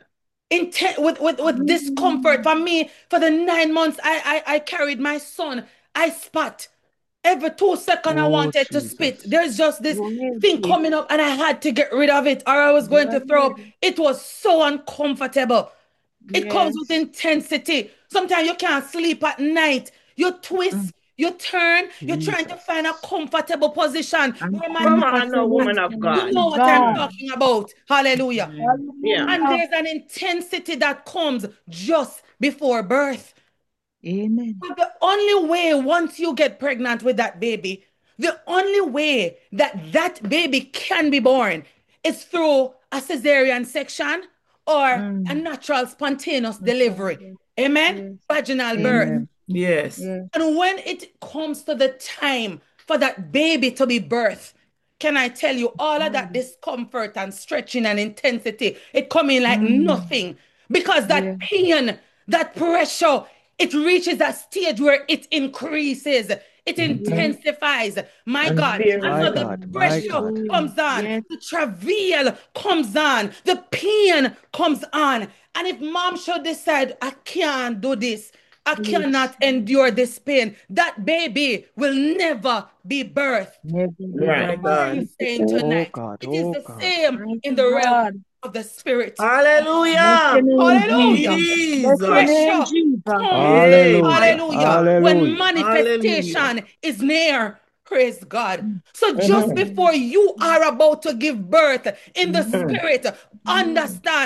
with discomfort. For me, for the 9 months I carried my son, I spat. Every 2 seconds I Oh wanted to spit. Jesus. There's just this Go ahead, thing sis. coming up and I had to get rid of it or I was Go going to throw up. ahead. It was so uncomfortable. It comes with Yes. intensity. Sometimes you can't sleep at night. You Mm. twist, you turn, you're trying to find a Jesus. comfortable position I'm where my Come man on now, is comfortable, at. woman of You God. know mighty what I'm God. Mm. talking about. Hallelujah. Yeah. And Hallelujah. there's an intensity that comes just before birth. Amen. But the only way, once you get pregnant with that baby, the only way that that baby can be born is through a cesarean section or a Mm. natural spontaneous Yes, delivery. Amen? yes. Vaginal birth. Amen. Amen. Yes. Yes. And when it comes to the time for that baby to be birthed, can I tell you, all of that Mm. discomfort and stretching and intensity, it coming like Mm. nothing. Because Yes. that pain, that pressure, it reaches a stage where it increases, it Yes. intensifies. My And God. And My so very the God. My pressure God. Hallelujah. comes on, Yes. the travail comes on, the pain comes on. And if mom should decide, I can't do this, I Yes. cannot endure this pain, that baby will never be birthed. Never be my I born. hear you God. saying Oh tonight, God. it is Oh the God. same in Mighty the realm God. of the spirit. Bless your Hallelujah. name, Hallelujah. Jesus. Bless your Jesus. name, Pressure Jesus. comes, Hey, my Hallelujah. hallelujah, God. when Hallelujah. Hallelujah. manifestation is near. Praise God. So just Mm-hmm. before you are about to give birth in the Mm-hmm. spirit, understand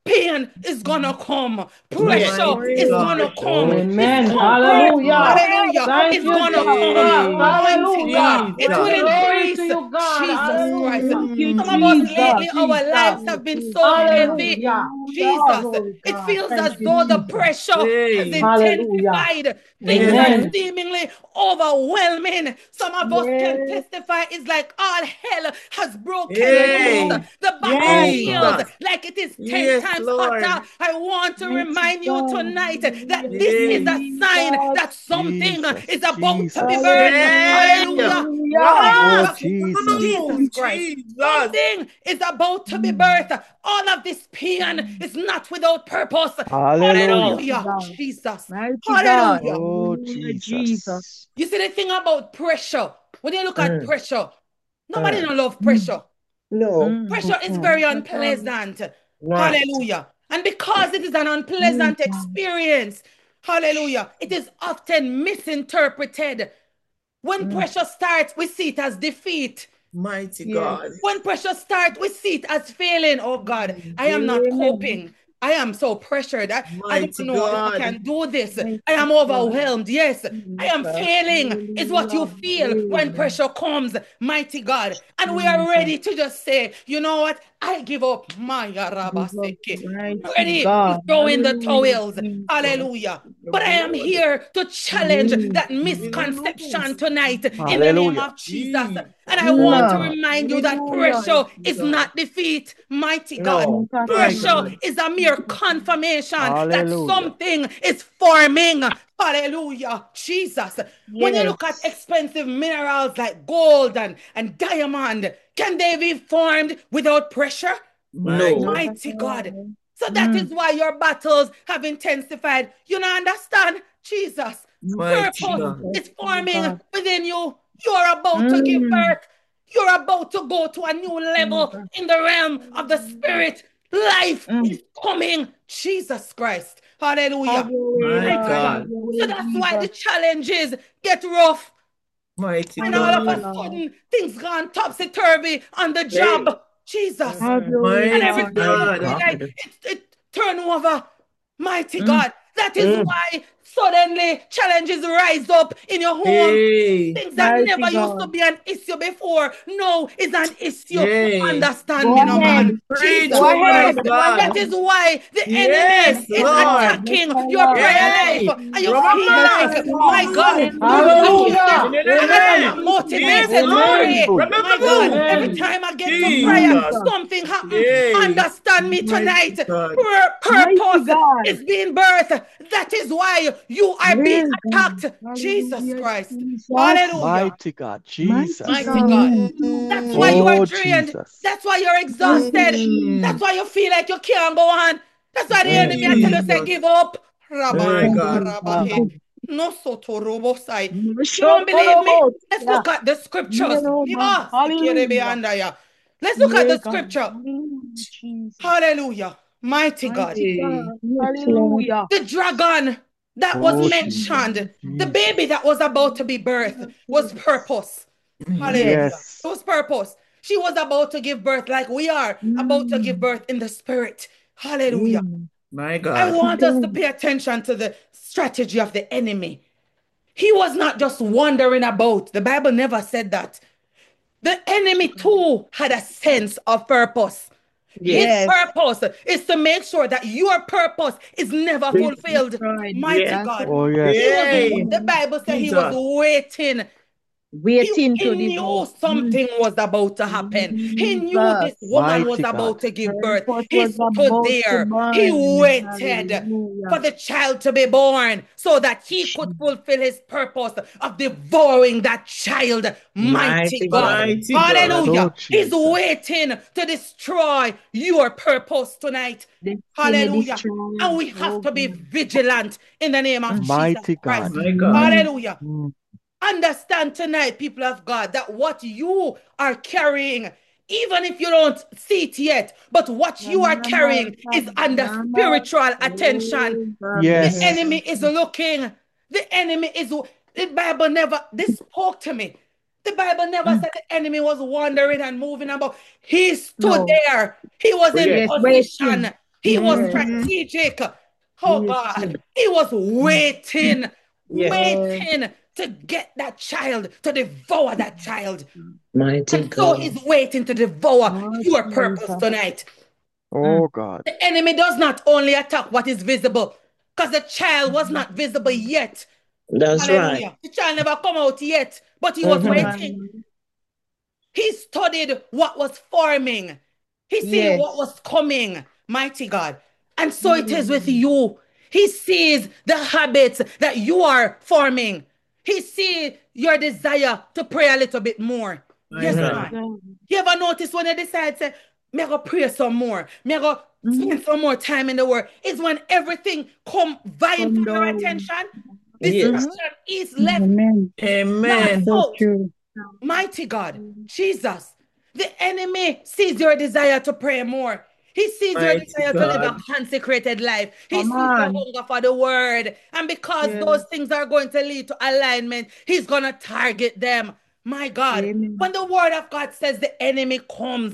pain is gonna come. Pressure is gonna come. Amen. Discomfort, Hallelujah. hallelujah, Thank is you, gonna come. Jesus. Mighty God, Hallelujah. it will Glory to increase. you, God. Jesus Christ. Hallelujah. Thank you, Some of us Thank you, lately, Jesus. our lives Jesus. have been Thank so you, heavy. Hallelujah. Jesus, Glory, it God. feels Thank as you, though the Jesus. pressure has Hallelujah. intensified. Things are Amen. seemingly overwhelming. Some of us can Yes, testify it's like all hell has broken loose. The yes, battle feels like it is 10 times hotter. I want to mighty remind you God. tonight that Hallelujah, this is a sign Jesus. that something is about to be Jesus. birthed. Hallelujah. Hallelujah. Oh, Jesus. Jesus. Jesus Christ. Something is about to be birthed. All of this pain is not without purpose. Hallelujah. Mighty Hallelujah. God. Jesus. Mighty God. Hallelujah. Oh, Hallelujah, Jesus. Jesus. You see the thing about pressure. When you look at pressure, nobody Mm. don't love pressure. Mm, Pressure is very unpleasant. Hallelujah. And because it is an unpleasant experience, hallelujah, it is often misinterpreted. When pressure starts, we see it as defeat. yes. When pressure starts, we see it as failing. Oh God, I am not Amen. coping. I am so pressured. I don't know if I can do this. Mighty I am God. overwhelmed. Yes, I am Jesus. failing, is what you Hallelujah. feel when Amen. pressure comes, mighty God. And we are Jesus. ready to just say, you know what? I give up. Maya Jesus. Rabaseke. Mighty Ready to God. throw in the Hallelujah, towels. Jesus. Hallelujah. But I am here to challenge that misconception tonight in the name Hallelujah. of Jesus. And I Oh, want to No. God. remind you that Hallelujah, pressure is Jesus. not defeat, mighty God. Thank you, Pressure Jesus. is a mere confirmation that Hallelujah. something is forming. Hallelujah. Jesus. When you Yes. look at expensive minerals like gold and diamond, can they be formed without pressure? Not at Mighty God. all. So that is why your battles have intensified. You know, understand? Jesus. Purpose Jesus. is Oh, forming God. within you. You're about to give birth. You're about to go to a new level Jesus. in the realm of the spirit. Life is coming. Jesus Christ. Have Hallelujah. your way, Mighty Lord. God. Have your So way, that's why the Jesus. challenges get rough. Have And your all of way, a Lord. sudden, things gone topsy-turvy on the job. Jesus. Have your way, And Lord. everything My looks like God. it turn over. Mighty God. That is why suddenly challenges rise up in your home. Things that Mighty never used to God. be an issue before. No, is an issue. Understand Go me, no ahead. man. Go Jesus ahead. Christ. That is why the enemy Yes, is my Lord. Yes, attacking my your Lord. prayer Yes, my life. And you Jesus. feel Yes, like, my my Lord. God, I'm Hallelujah. attacking this. And I am not Amen. motivated to Amen. pray. Hallelujah. My God, every Amen. time I get to prayer, Jesus. something happens. Understand me tonight. Mighty Purpose God. is being birthed. That is why you are being Wisdom. attacked. Jesus Hallelujah, Christ. Jesus. Hallelujah. Mighty God. Mighty Mighty Jesus. God. God. That's why you are Oh, drained. Jesus. That's why you're Thank you, exhausted. That's Jesus. why you feel like you can't go on. That's why the enemy I tell you say give up. Thank Rabando you, karabahe. God. No soto robosai. You don't believe me? Shotolobos. Let's Yeah. look at the scriptures. Hallelujah. Iba sikirebe andaya. Let's look at Yeah, the God. scripture. Hallelujah, Jesus. Hallelujah. Mighty God. Mighty God. Hallelujah. The dragon that was Oh, mentioned, Jesus. the baby Jesus. that was about to be birthed, was purpose. Yes. Hallelujah. Yes. It was purpose. She was about to give birth like we are about to give birth in the spirit. Hallelujah. I want us to pay attention to the strategy of the enemy. He was not just wandering about. The Bible never said that. The enemy too had a sense of purpose. His Yes. purpose is to make sure that your purpose is never fulfilled. Destroyed. Mighty That's God. Oh, He yes. was, the Bible said he was waiting. waiting He to knew devour. something was about to happen. He knew Jesus. this woman was Mighty about God. to give birth. Purpose He was stood about to there. He burn. waited Hallelujah. for the child to be born so that he could fulfill his purpose of devouring that child. Mighty God. Oh, Hallelujah. He's Jesus. waiting to destroy your purpose tonight. Destiny Hallelujah. And destroyed. we have Oh to be God. vigilant in the name of Jesus Mighty Christ. God. Hallelujah. Mm. Understand tonight, people of God, that what you are carrying, even if you don't see it yet, but what you are carrying is under spiritual attention. Oh God. The Yes. enemy is looking. The enemy is, the Bible never, this spoke to me. The Bible never said the enemy was wandering and moving about. He stood No. there. He was in Yes, position. waiting. He was Yes. strategic. Oh God, he was waiting, Yes. waiting to get that child, to devour that child. Mighty And so God. he's waiting to devour Oh, your purpose Jesus. tonight. Oh God. The enemy does not only attack what is visible, because the child was not visible yet. That's right. Hallelujah. The child never come out yet, but he was Mhm. waiting. He studied what was forming. He seen Yes. what was coming. Mighty God. And so it is with you. He sees the habits that you are forming. He sees your desire to pray a little bit more. Yes, God. man. You ever notice when you decide, say, me go pray some more, me go spend some more time in the word, is when everything come vying Come for your down. attention. Yes. Distraction is left. Amen. Amen. So out. true. Mighty God, Jesus, the enemy sees your desire to pray more. He sees your Mighty desire to live a God. consecrated life. He Come sees your on. hunger for the word. And because Yes. those things are going to lead to alignment, he's going to target them. My God, Amen. when the word of God says the enemy comes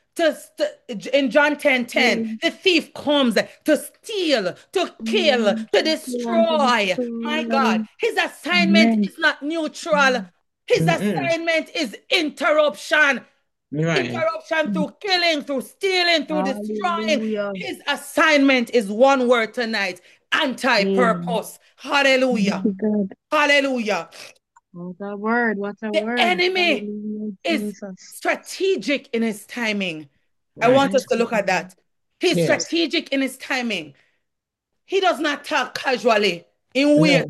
in John 10:10, the thief comes to steal, to kill, to destroy. My God, his assignment Amen. is not neutral. His assignment is interruption. Right. Interruption through killing, through stealing, through destroying. Hallelujah. His assignment is one word tonight: anti-purpose. Hallelujah. Mighty God. Hallelujah. What a word. What a The word. enemy Hallelujah, is Jesus. strategic in his timing. I Right. want us to look at that. He's Yes. strategic in his timing. He does not talk casually in No. wait.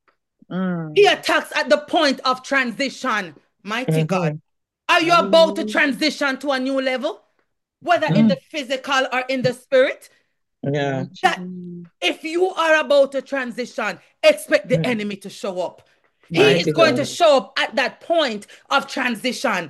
Mm. He attacks at the point of transition. Mighty God. Are you about to transition to a new level? Whether in the physical or in the spirit? Yeah. That if you are about to transition, expect the enemy to show up. He is Mighty going to God. show up at that point of transition.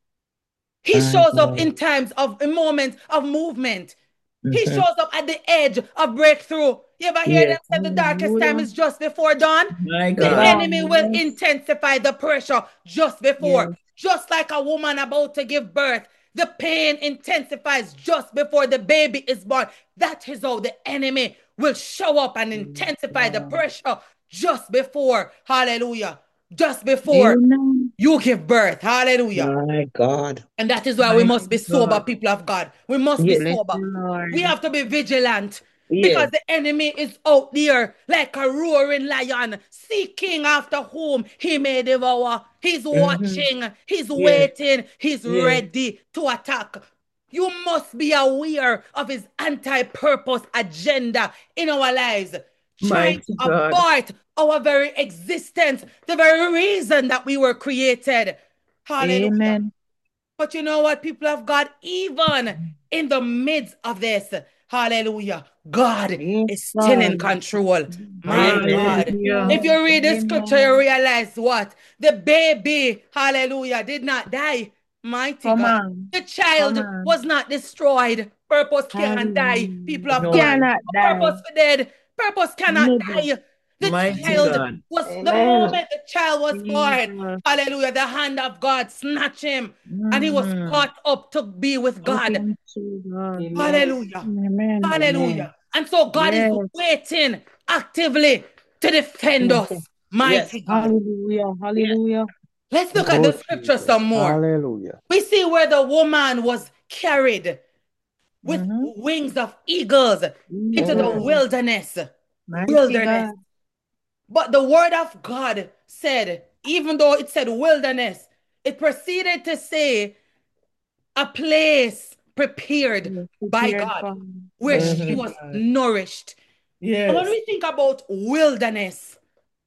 He My shows up God. in times of in moments of movement. He Mhm. shows up at the edge of breakthrough. You ever hear them Yes. say the darkest time Hallelujah. is just before dawn? My The God. enemy will Yes. intensify the pressure just before. Yes. Just like a woman about to give birth, the pain intensifies just before the baby is born. That is how the enemy will show up and intensify the pressure just before. Hallelujah. Just before Amen. you give birth. Hallelujah. My God. And that is why we must be Mighty sober, God. people of God. We must be Yes. sober. Lord. We have to be vigilant Yes. because the enemy is out there like a roaring lion, seeking after whom he may devour. He's watching, he's waiting, he's Yes. ready to attack. You must be aware of his anti-purpose agenda in our lives, trying Mighty to God. abort our very existence, the very reason that we were created. Hallelujah. Amen. But you know what, people of God, even in the midst of this, hallelujah, God Yes, is still in God. control. My Amen. God. Hallelujah. If you read the scripture, you Amen. realize what? The baby, hallelujah, did not die. Mighty Come God. on. The Come child on. was not destroyed. Purpose can't die, people of No. God. Cannot die. Purpose for dead. Purpose cannot Never. die. The Mighty child God. was, the Amen. moment the child was born, Jesus. hallelujah, the hand of God snatched him and he was caught up to be with God. Open to God. Amen. Hallelujah. Amen. Hallelujah. And so God is Yes. waiting actively to defend us. Yes. Mighty God. Hallelujah. Hallelujah. Let's look at Oh, the scripture Jesus. some more. Hallelujah. We see where the woman was carried with wings of eagles into the Yes. wilderness. Mighty Wilderness. God. But the word of God said, even though it said wilderness, it proceeded to say a place prepared by Prepared God for where Mhm. she was nourished. And when Yes. we think about wilderness,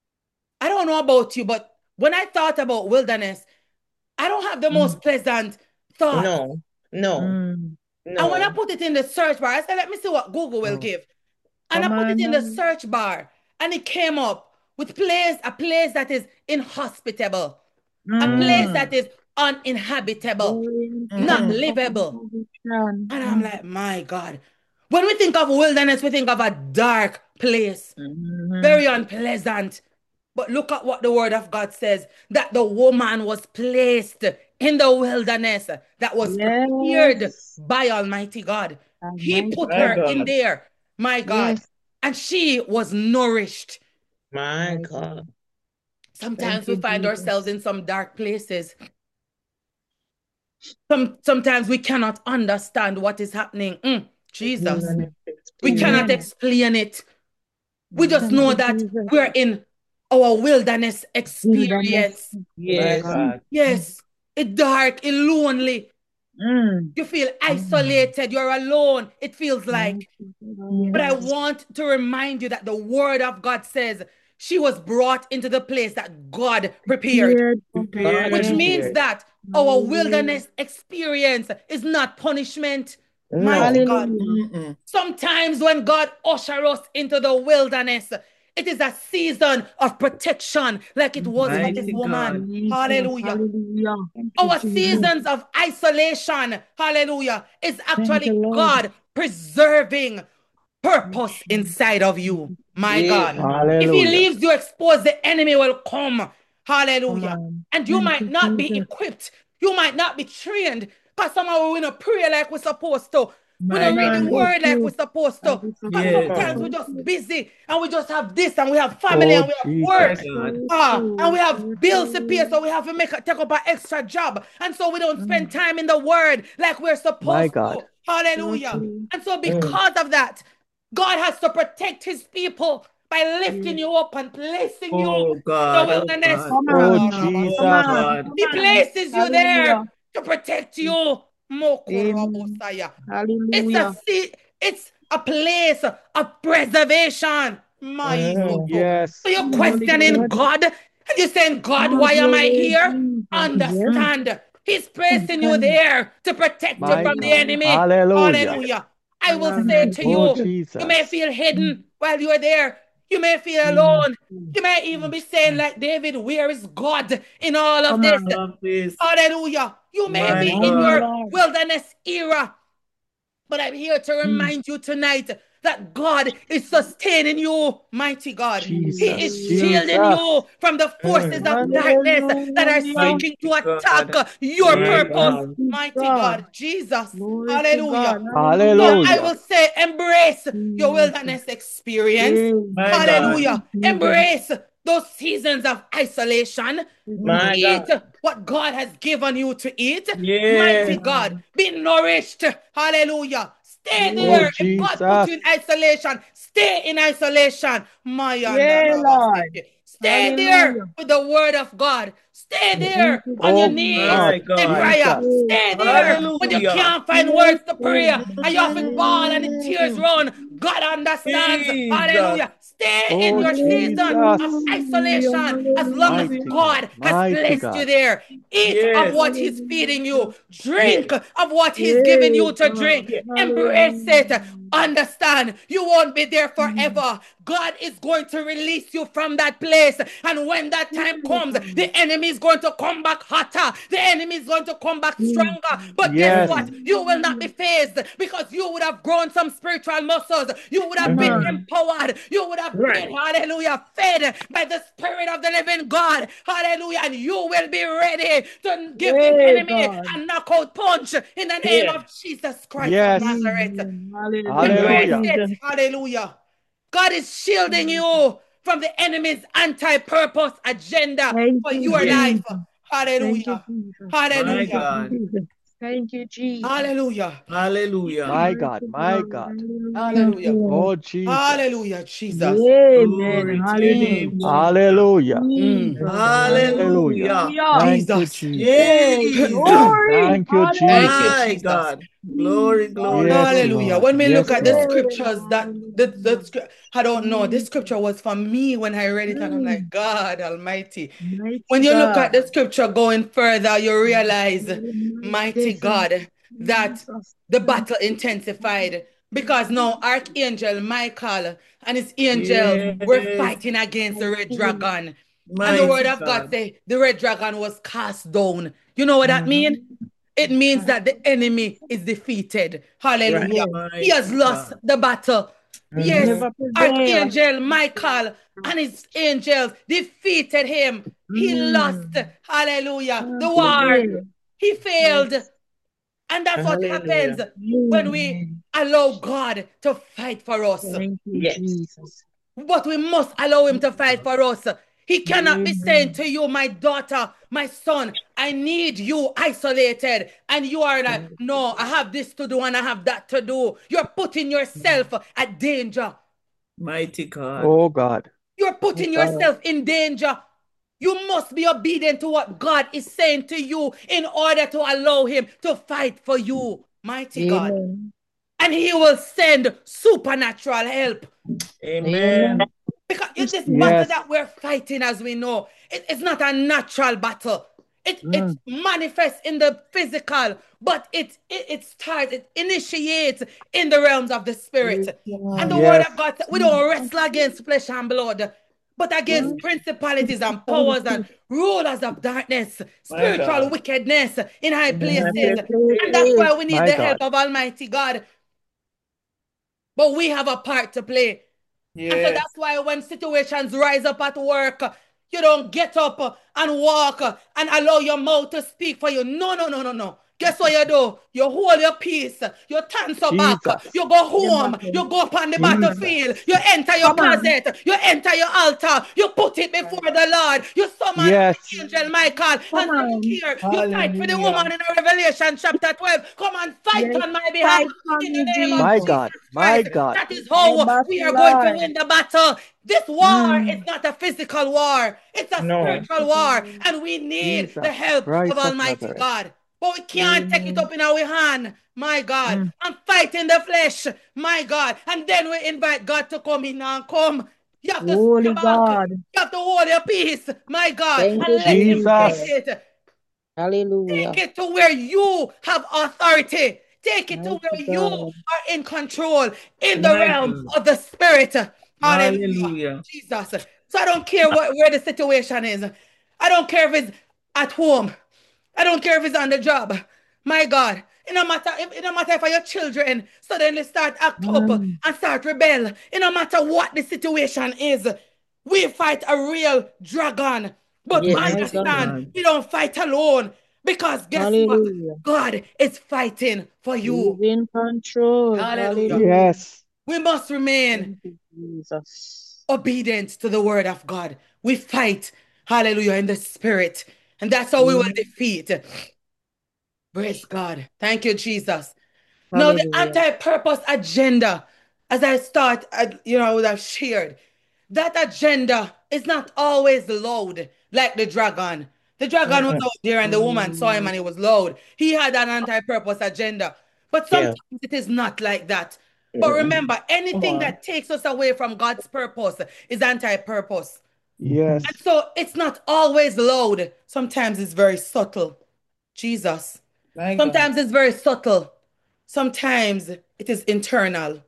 I don't know about you, but when I thought about wilderness, I don't have the most pleasant thought. No. No. Mm. And when I No. put it in the search bar, I said, let me see what Google will give. And Come I put it in on. the search bar, and it came up with a place that is inhospitable, a place that is uninhabitable, not livable. And I'm like, my God. When we think of wilderness, we think of a dark place, very unpleasant. But look at what the word of God says, that the woman was placed in the wilderness that was prepared Yes. by Almighty God. He Almighty put My her God. in God. there, my God, Yes. and she was nourished. My Mighty. God. Thank Sometimes we you, find ourselves Jesus. in some dark places. Sometimes we cannot understand what is happening. Jesus. Wilderness We cannot Amen. experience. explain it. We just Thank know you, that Jesus. we're in our wilderness Wilderness. experience. My Yes. God. Yes, it's dark, it's lonely. Mm. You feel isolated, you're alone, it feels like. But I Yes. want to remind you that the word of God says she was brought into the place that God prepared, Prepared for her. God which Yes. means prepared. that our Hallelujah. wilderness experience is not punishment. Mighty No. God. Hallelujah. Sometimes when God usher us into the wilderness, it is a season of protection, like it was for this Mighty woman. God. Jesus. Hallelujah. Hallelujah. Thank you, Our Jesus. seasons of isolation, hallelujah, is Thank you, actually Lord. God preserving purpose inside of you. My Yeah. God. If He Hallelujah. leaves you exposed, the enemy will come. Come Hallelujah. on. And you Thank might you, not be Jesus. equipped. You might not be trained. Because somehow we don't pray like we're supposed to. We My don't read the Come on. God. So word like we're true. supposed That to. is so Because true. Yes. sometimes So we're just true. busy and we just have this and we have family Oh, and we have My work. Jesus. God. So And true. we So have bills to pay, true. so we have to take up an extra job. And so we don't Mm. spend time in the word like we're My supposed God. to. So Hallelujah. true. And so Mm. because of that, God has to protect his people by lifting Yes. you up and placing you Oh in the God. Oh wilderness. God. Come Oh, on now. Come Jesus. Oh on. God. Come He on. places you Hallelujah. there to protect you. Amen. It's Hallelujah. it's a place of preservation. My Mm. soto. Yes. So you're Holy questioning God. God and you're saying, God, Have why am your I way, here? Jesus. Yes. Understand. He's Thank placing you you. there to protect you My from the God. Hallelujah. enemy. Hallelujah. Hallelujah. I will Thank say you, to Oh, you, Jesus. you may Jesus. feel hidden while you're there. You may feel Mm. alone. You may even be saying, like David, where is God in all of Come this? on. Of this. Hallelujah. You may My be Come in on, God. your Lord. wilderness era, but I'm here to Mm. remind you tonight that God is sustaining you, mighty God. He Jesus. is Hallelujah. shielding Jesus. you from the forces Mm. of darkness that are Hallelujah. seeking to Mighty attack God. your My purpose, Glory God. to mighty God. God, Jesus. Glory to God. Hallelujah. So Hallelujah. I Hallelujah. will say, embrace your Jesus. wilderness experience. My Amen. Thank God. Hallelujah. you, Jesus. Embrace those seasons of isolation. My Eat God. what God has given you to eat. Yes. Mighty Come God, on. be nourished. Hallelujah. Stay Oh Oh, there. If Jesus. God put you in Jesus. isolation, stay in isolation. Yeah, Lord. Stay there Hallelujah. with the word of God. Stay Thank there you, on your Oh, knees My God. Jesus. in God. prayer. Jesus. Yes, Stay there God. when you Hallelujah. can't find Yes, words to pray God. and you have to bawl and the tears Hallelujah. run. God understands. Jesus. Hallelujah. Stay in Oh, your season of Jesus. Hallelujah. isolation as long as Mighty Hallelujah. God. God has Mighty placed you God. there. Eat of Yes. what He's feeding Hallelujah. you. Yes. Drink of what He's giving Yes, you to God. drink. Yes. Embrace it. Hallelujah. Understand, you won't be there Mm. forever. God is going to release you from that place. And when that Yes, time comes, God. the enemy is going to come back hotter. The enemy is going to come back Yes, stronger. God. But guess Yes. what? You will not be Hallelujah. phased because you would have grown some spiritual muscles. You would have Come been Mhm. on. empowered. You would have Right. been, hallelujah, fed by the Spirit of the living God. Hallelujah. And you will be ready to give the Hey, enemy God. a knockout punch in the name Yes. of Jesus Christ of Yes. Nazareth. Amen. Hallelujah, Embrace Hallelujah. it. Jesus. Hallelujah. God is shielding you from the enemy's anti-purpose agenda Thank for you, your Yes. life. Jesus. Thank you, Hallelujah. Jesus. My Thank you, Hallelujah. God. Jesus. Thank you, Jesus. Hallelujah. Hallelujah. My Glory God. to My God. God. Hallelujah. Hallelujah. Oh, Jesus. Hallelujah, Jesus. Amen. Glory to your name, Mm, Hallelujah. Jesus. Hallelujah. mm. Jesus. Hallelujah. Hallelujah. Hallelujah. Thank you, Jesus. Jesus. Hey, Jesus. glory. Thank you, Thank you, Jesus. Hallelujah. My Jesus. God. Glory, glory, Jesus. Yes, glory. Hallelujah. Lord. When we look Yes, at the Lord. Hey, scriptures, hallelujah. I don't know, this Jesus. scripture was for me when I read it, and I'm like, Mm, God Almighty. When mighty you look at God. the scripture going further, you realize, mighty This is God, that Jesus. the Thank battle intensified because now Archangel Michael and his angels were Yes. fighting against the red you. dragon. And the word Mighty of God God. say the red dragon was cast down. You know what that means? It means that the enemy is defeated. Right. Hallelujah. Yes. He has Mighty lost God. the battle. Yes, Never prevail. Archangel Michael and his angels defeated him. He lost. Hallelujah. The war. Prevail. He failed. Yes. And that's what Hallelujah. happens when we allow God to fight for us. Thank you, Yes. Jesus. But we must allow him to fight for us. He cannot be saying to you, my daughter, my son, I need you isolated. And you are like, no, I have this to do and I have that to do. You're putting yourself at danger. Mighty God. Oh God. You're putting yourself in danger. You must be obedient to what God is saying to you in order to allow him to fight for you. Mighty God. Amen. And he will send supernatural help. Amen. Because it's this Yes. battle that we're fighting, as we know. It's not a natural battle. It manifests in the physical, but it starts, it initiates in the realms of the spirit. And the word of God said, we don't wrestle against flesh and blood, but against principalities and powers and rulers of darkness, spiritual God. wickedness in high places. Yes. And that's why we need My the God. help of Almighty God. But we have a part to play. And so Yes. that's why when situations rise up at work, you don't get up and walk and allow your mouth to speak for you. No, no, no, no, no. Guess what you do? You hold your peace. You turn so back. Jesus. You go home. You go upon the battlefield. You enter your closet. You enter your altar. You put it before the Lord. You summon Yes. Angel Michael and on. say, here, you fight for the Hallelujah. woman in Revelation chapter 12. Come and fight Yes, on my behalf fight for in me, the name of My Jesus. God. Jesus My Christ. God. That is how My we are battle, going to Lord. win the battle. This war is not a physical war. It's a No. spiritual war. And we need Jesus the help Christ of of Almighty Nazareth. God. But we can't take it up in our hand. My God. And fight in the flesh. My God. And then we invite God to come in and come. You have to Holy step back. God. You have to hold your peace. My God. Thank And you, let him Jesus. take it. Hallelujah. Take it to where you have authority. Take it to Mighty where you God. are in control in the My realm God. of the spirit. Hallelujah. Hallelujah. Jesus. So I don't care where the situation is. I don't care if it's at home. I don't care if it's on the job. My God. It no matter if your children suddenly start act up and start rebel. It no matter what the situation is. We fight a real dragon. But Yes, Mighty understand, God. we don't fight alone. Because guess what? hallelujah. God is fighting for you. He's in control. Hallelujah. Yes. We must remain Thank you, Jesus. obedient to the word of God. We fight, hallelujah, in the spirit. And that's how we will defeat. Praise God. Thank you, Jesus. Now, the Hallelujah. anti-purpose agenda, as I would have shared, that agenda is not always loud like the dragon. The dragon was out there and the woman saw him and he was loud. He had an anti-purpose agenda. But sometimes it is not like that. But remember, anything that takes us away from God's purpose is anti-purpose. Yes. And so it's not always loud. Sometimes it's very subtle. Jesus. My God. Sometimes it's very subtle. Sometimes it is internal.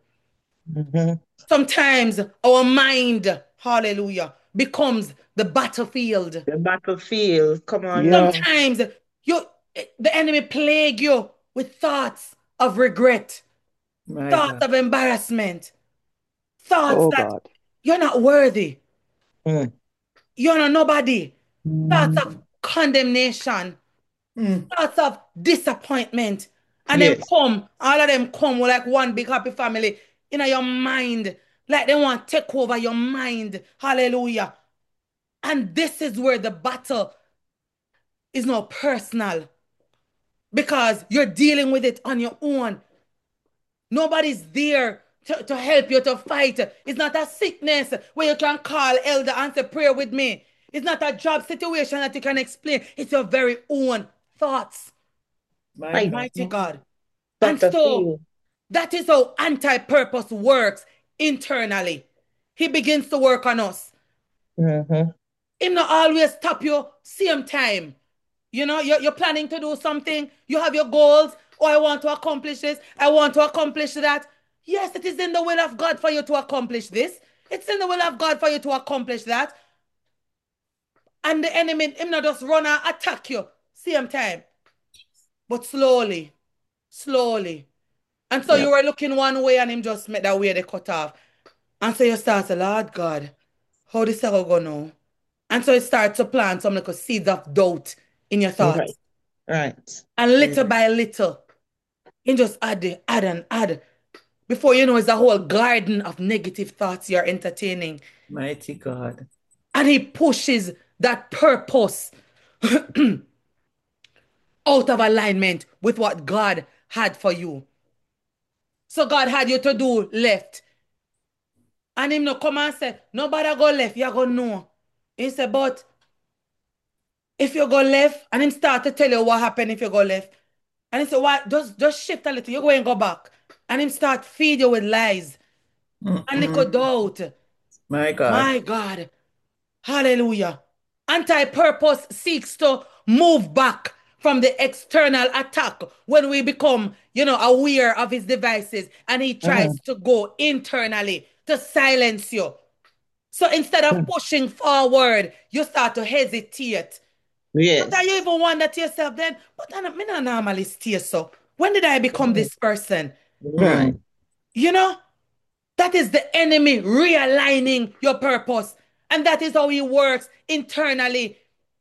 Sometimes our mind, hallelujah, becomes the battlefield. The battlefield. Come on. Yeah. Sometimes the enemy plague you with thoughts of regret, My thoughts God. of embarrassment, thoughts Oh that God. you're not worthy, Mm. you're not nobody, thoughts of condemnation, thoughts of disappointment. And Yes. all of them come like one big happy family in your mind, like they want to take over your mind. Hallelujah. And this is where the battle is not personal because you're dealing with it on your own. Nobody's there to help you to fight. It's not a sickness where you can call elder and say, pray with me. It's not a job situation that you can explain. It's your very own thoughts. My God. Mighty God. And so Battlefield. that is how anti-purpose works internally. He begins to work on us. He not always stop you same time. You know, you're planning to do something. You have your goals. Oh, I want to accomplish this. I want to accomplish that. Yes, it is in the will of God for you to accomplish this. It's in the will of God for you to accomplish that. And the enemy, him not just run and attack you same time. But slowly. And so you were looking one way and him just made that way they cut off. And so you start to, Lord God, how this ever go now? And so you start to plant some like seeds of doubt in your thoughts. Right. And little by little, you just add and add. Before you know, it's a whole garden of negative thoughts you're entertaining. Mighty God. And he pushes that purpose out of alignment with what God had for you. So God had you to do left. And him no come and say, nobody go left, you go no. He said, but if you go left, and him start to tell you what happened if you go left. And he said, why? Just shift a little, you go and go back. And him start feed you with lies. And little doubt. My God. My God. Hallelujah. Anti-purpose seeks to move back from the external attack when we become, aware of his devices, and he tries to go internally to silence you. So instead of pushing forward, you start to hesitate. Yes. But you even wonder to yourself then, but I'm not normally stay so. When did I become this person? Right. That is the enemy realigning your purpose. And that is how he works internally.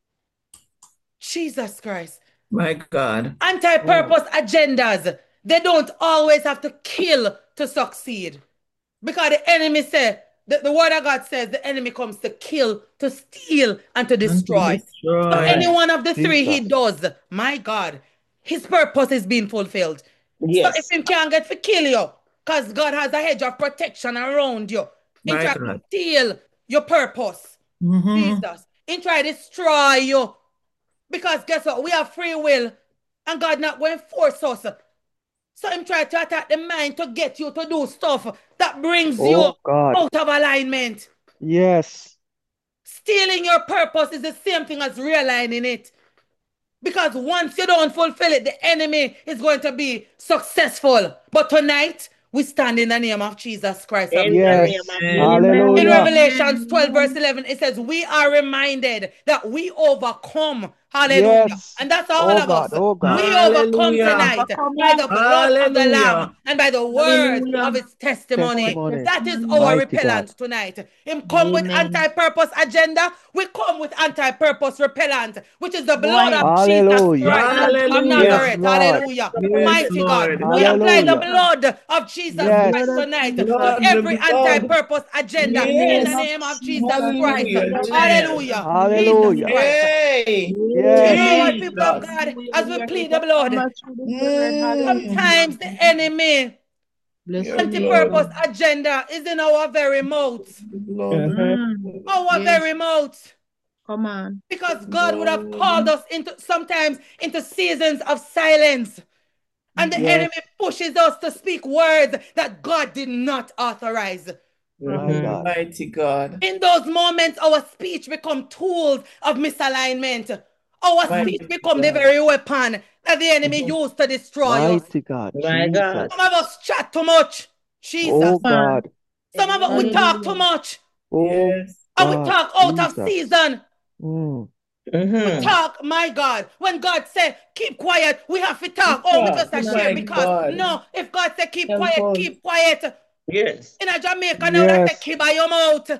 Jesus Christ. My God. Anti-purpose agendas, they don't always have to kill to succeed. Because the enemy said, the word of God says the enemy comes to kill, to steal, and to destroy. So any one of the three he does, my God, his purpose is being fulfilled. Yes. So if he can't get to kill you, because God has a hedge of protection around you, he try to steal your purpose. Jesus. He try to destroy you. Because guess what? We have free will, and God not going to force us. So him try to attack the mind to get you to do stuff that brings you out of alignment. Yes. Stealing your purpose is the same thing as realigning it. Because once you don't fulfill it, the enemy is going to be successful. But tonight, we stand in the name of Jesus Christ. Yes. Hallelujah. In Revelations 12 verse 11, it says, we are reminded that we overcome. Hallelujah. Yes. And that's all of us. Oh God. We overcome tonight by the blood of the Lamb and by the word of its testimony. That is our repellent tonight. Him come with anti-purpose agenda. We come with anti-purpose repellent, which is the blood of Jesus Christ of Nazareth. Hallelujah. Mighty God. We apply the blood of Jesus Christ tonight to every anti-purpose agenda in the name of Jesus Christ. Hallelujah. Hallelujah. Jesus Christ. Hey. Yes. You know what, people of God, as we plead the blood, sometimes the enemy anti-purpose agenda is in our very mouth. Our very mouth. Come on. Because God would have called us sometimes into seasons of silence. And the enemy pushes us to speak words that God did not authorize. Mighty God. In those moments, our speech become tools of misalignment. Our speech become the very weapon that the enemy used to destroy us. Mighty God. My God. Some of us chat too much. Jesus. Oh God. Some of us, we talk too much. Yes. And we talk out of season. Mm-hmm. Talk, my God. When God said, keep quiet, we have to talk. Oh, we just a share because, no, if God said, keep quiet, keep quiet. Yes. In a Jamaica, now they say, keep by your mouth.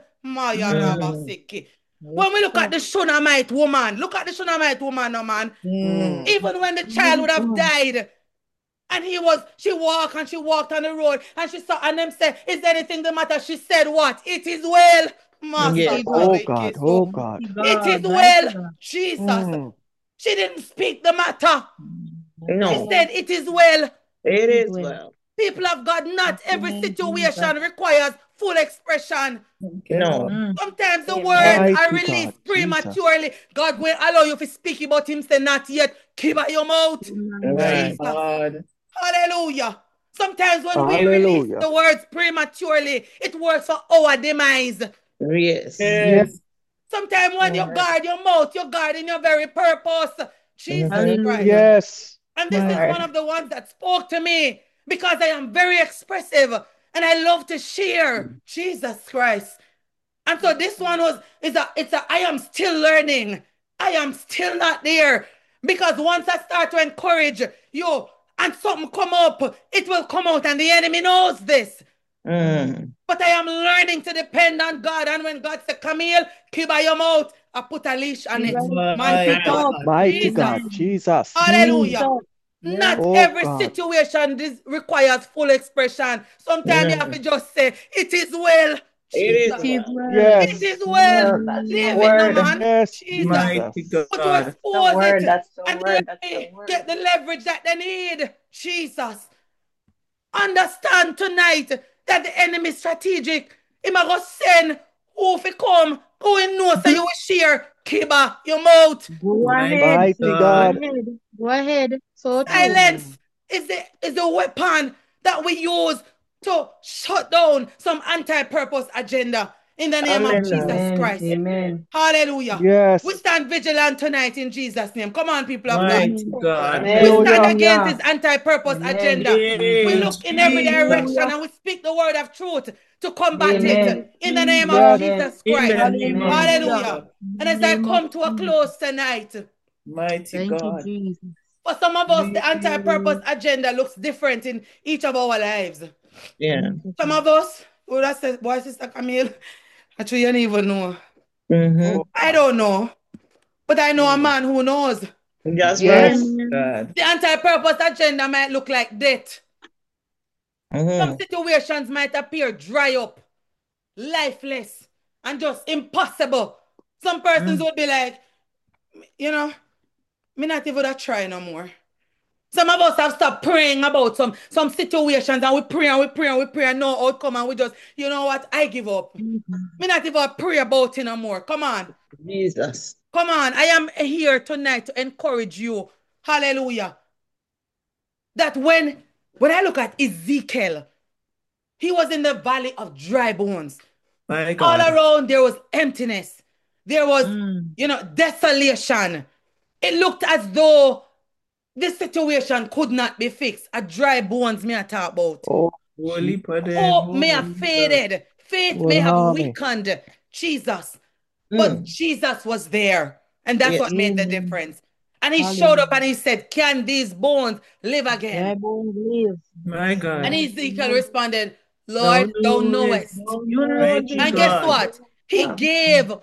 When we look at the Shunammite woman, look at the Shunammite woman, no man. Even when the child would have died, and she walked on the road, and she saw, and them said, is there anything the matter? She said, what? It is well. Yes. Oh God. Oh God. It is well. Jesus. She didn't speak the matter. No. She said, it is well. It is well. People of God, not every situation requires full expression. No. Sometimes the words are released prematurely. God will allow you to speak about him, say not yet. Keep out your mouth. Jesus. God. Hallelujah. Sometimes when we release the words prematurely, it works for our demise. Yes. Yes. Sometimes when you guard your mouth, you guard in your very purpose. Jesus Christ. Yes. And this is one of the ones that spoke to me because I am very expressive and I love to share. Jesus Christ. And so this one I am still learning. I am still not there. Because once I start to encourage you and something come up, it will come out and the enemy knows this. But But I am learning to depend on God. And when God said, Camille, keep by your mouth, I put a leash on it. Mighty God. Mighty Jesus. God, Jesus. Hallelujah. Not Oh every God. situation requires full expression. Sometimes you have to just say, it is well. It Jesus. is well. It Yes. is well. That's the Leave it, no word. man. Yes, Jesus. Mighty Jesus. But to God. expose it That's the and word. That's the they word. get the leverage that they need. Jesus. Understand tonight that the enemy is strategic. He might go send who if he come, who he know so you will share. Kiba, your mouth. Go ahead. Mighty Go God. ahead. Go ahead. So true. Silence is the weapon that we use to shut down some anti-purpose agenda in the name of Jesus Hallelujah. Christ. Amen. Hallelujah. We Yes. stand vigilant tonight in Jesus' name. Come on, people of God. Mighty God. We Hallelujah. stand against this anti-purpose agenda. We Hey, look in every Jesus. direction and we speak the word of truth to combat Amen. it in the name of Yes. Jesus In Christ. the name of Hallelujah. Jesus. And as I come to a close tonight, Mighty Thank you, God. Jesus. for some of us, the anti-purpose agenda looks different in each of our lives. Yeah. Some of us, well, that's the boy, Sister Camille, actually, you don't even know. Mm-hmm. Oh I God. don't know, but I know a man who knows. That's Yes. right, God. The anti-purpose agenda might look like death. Some Mm-hmm. situations might appear dry up, lifeless, and just impossible. Some persons would be like, you know, me not even a try no more. Some of us have stopped praying about some situations and we pray and we pray and we pray and no outcome and we just, you know what, I give up. Me not even pray about it no more. Come on. Jesus. Come on. I am here tonight to encourage you. Hallelujah. That when I look at Ezekiel, he was in the valley of dry bones. My All God. around there was emptiness. There was, desolation. It looked as though this situation could not be fixed. A dry bones may I talk about. Oh, Holy for them. Hope may have faded. Faith may have weakened. Jesus. But Jesus was there. And that's what made the difference. And he showed up and he said, can these bones live again? Dry bones live. My God. And Ezekiel responded, Lord, thou knowest. You know Mighty And Jesus. guess God. what? He gave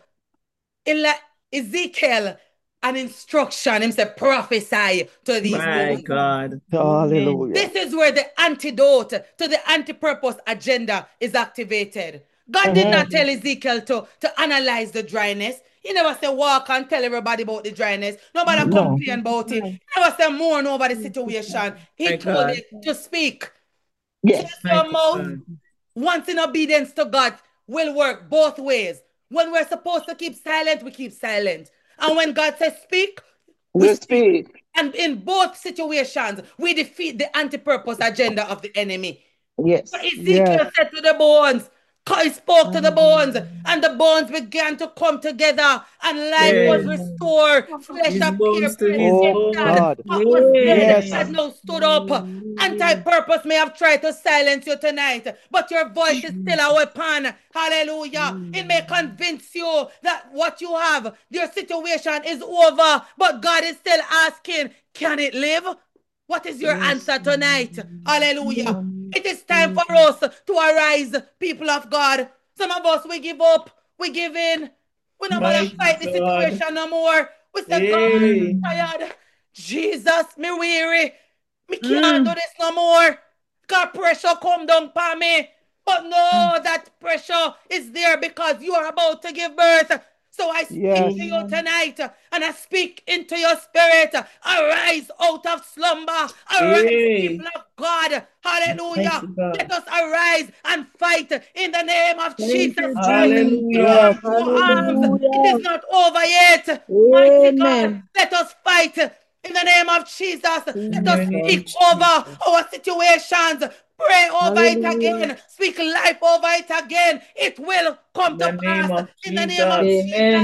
Ezekiel an instruction. He said, prophesy to these My bones. God. hallelujah. This is where the antidote to the anti-purpose agenda is activated. God did not tell Ezekiel to analyze the dryness. He never said walk and tell everybody about the dryness. Nobody complain about it. He never said mourn over the situation. He My told God. it to speak. Yes. So your Mighty mouth, God. once in obedience to God, will work both ways. When we're supposed to keep silent, we keep silent. And when God says speak, we speak. And in both situations, we defeat the anti-purpose agenda of the enemy. Yes. So Ezekiel said to the bones, he spoke to the bones, and the bones began to come together, and life was restored. Flesh His appeared bones to his Oh present. God. What was dead Yes. had now stood up. Anti-purpose may have tried to silence you tonight, but your voice is still a weapon. Hallelujah. It may convince you that what you have, your situation is over, but God is still asking, can it live? What is your answer tonight? Hallelujah. It is time for us to arise, people of God. Some of us, we give up. We give in. We no want to fight the situation no more. We say, God, I'm tired. Jesus, me weary. Me can't do this no more. God, pressure come down upon me. But no, that pressure is there because you are about to give birth. So I speak to you tonight and I speak into your spirit. Arise out of slumber. Arise, people of God. Hallelujah. Let us arise and fight in the name of Jesus Christ. Hallelujah. Into arms. It is not over yet. Mighty God, let us fight in the name of Jesus. Let us speak over our situations. Pray over it again. Speak life over it again. It will come to pass in the name of Jesus.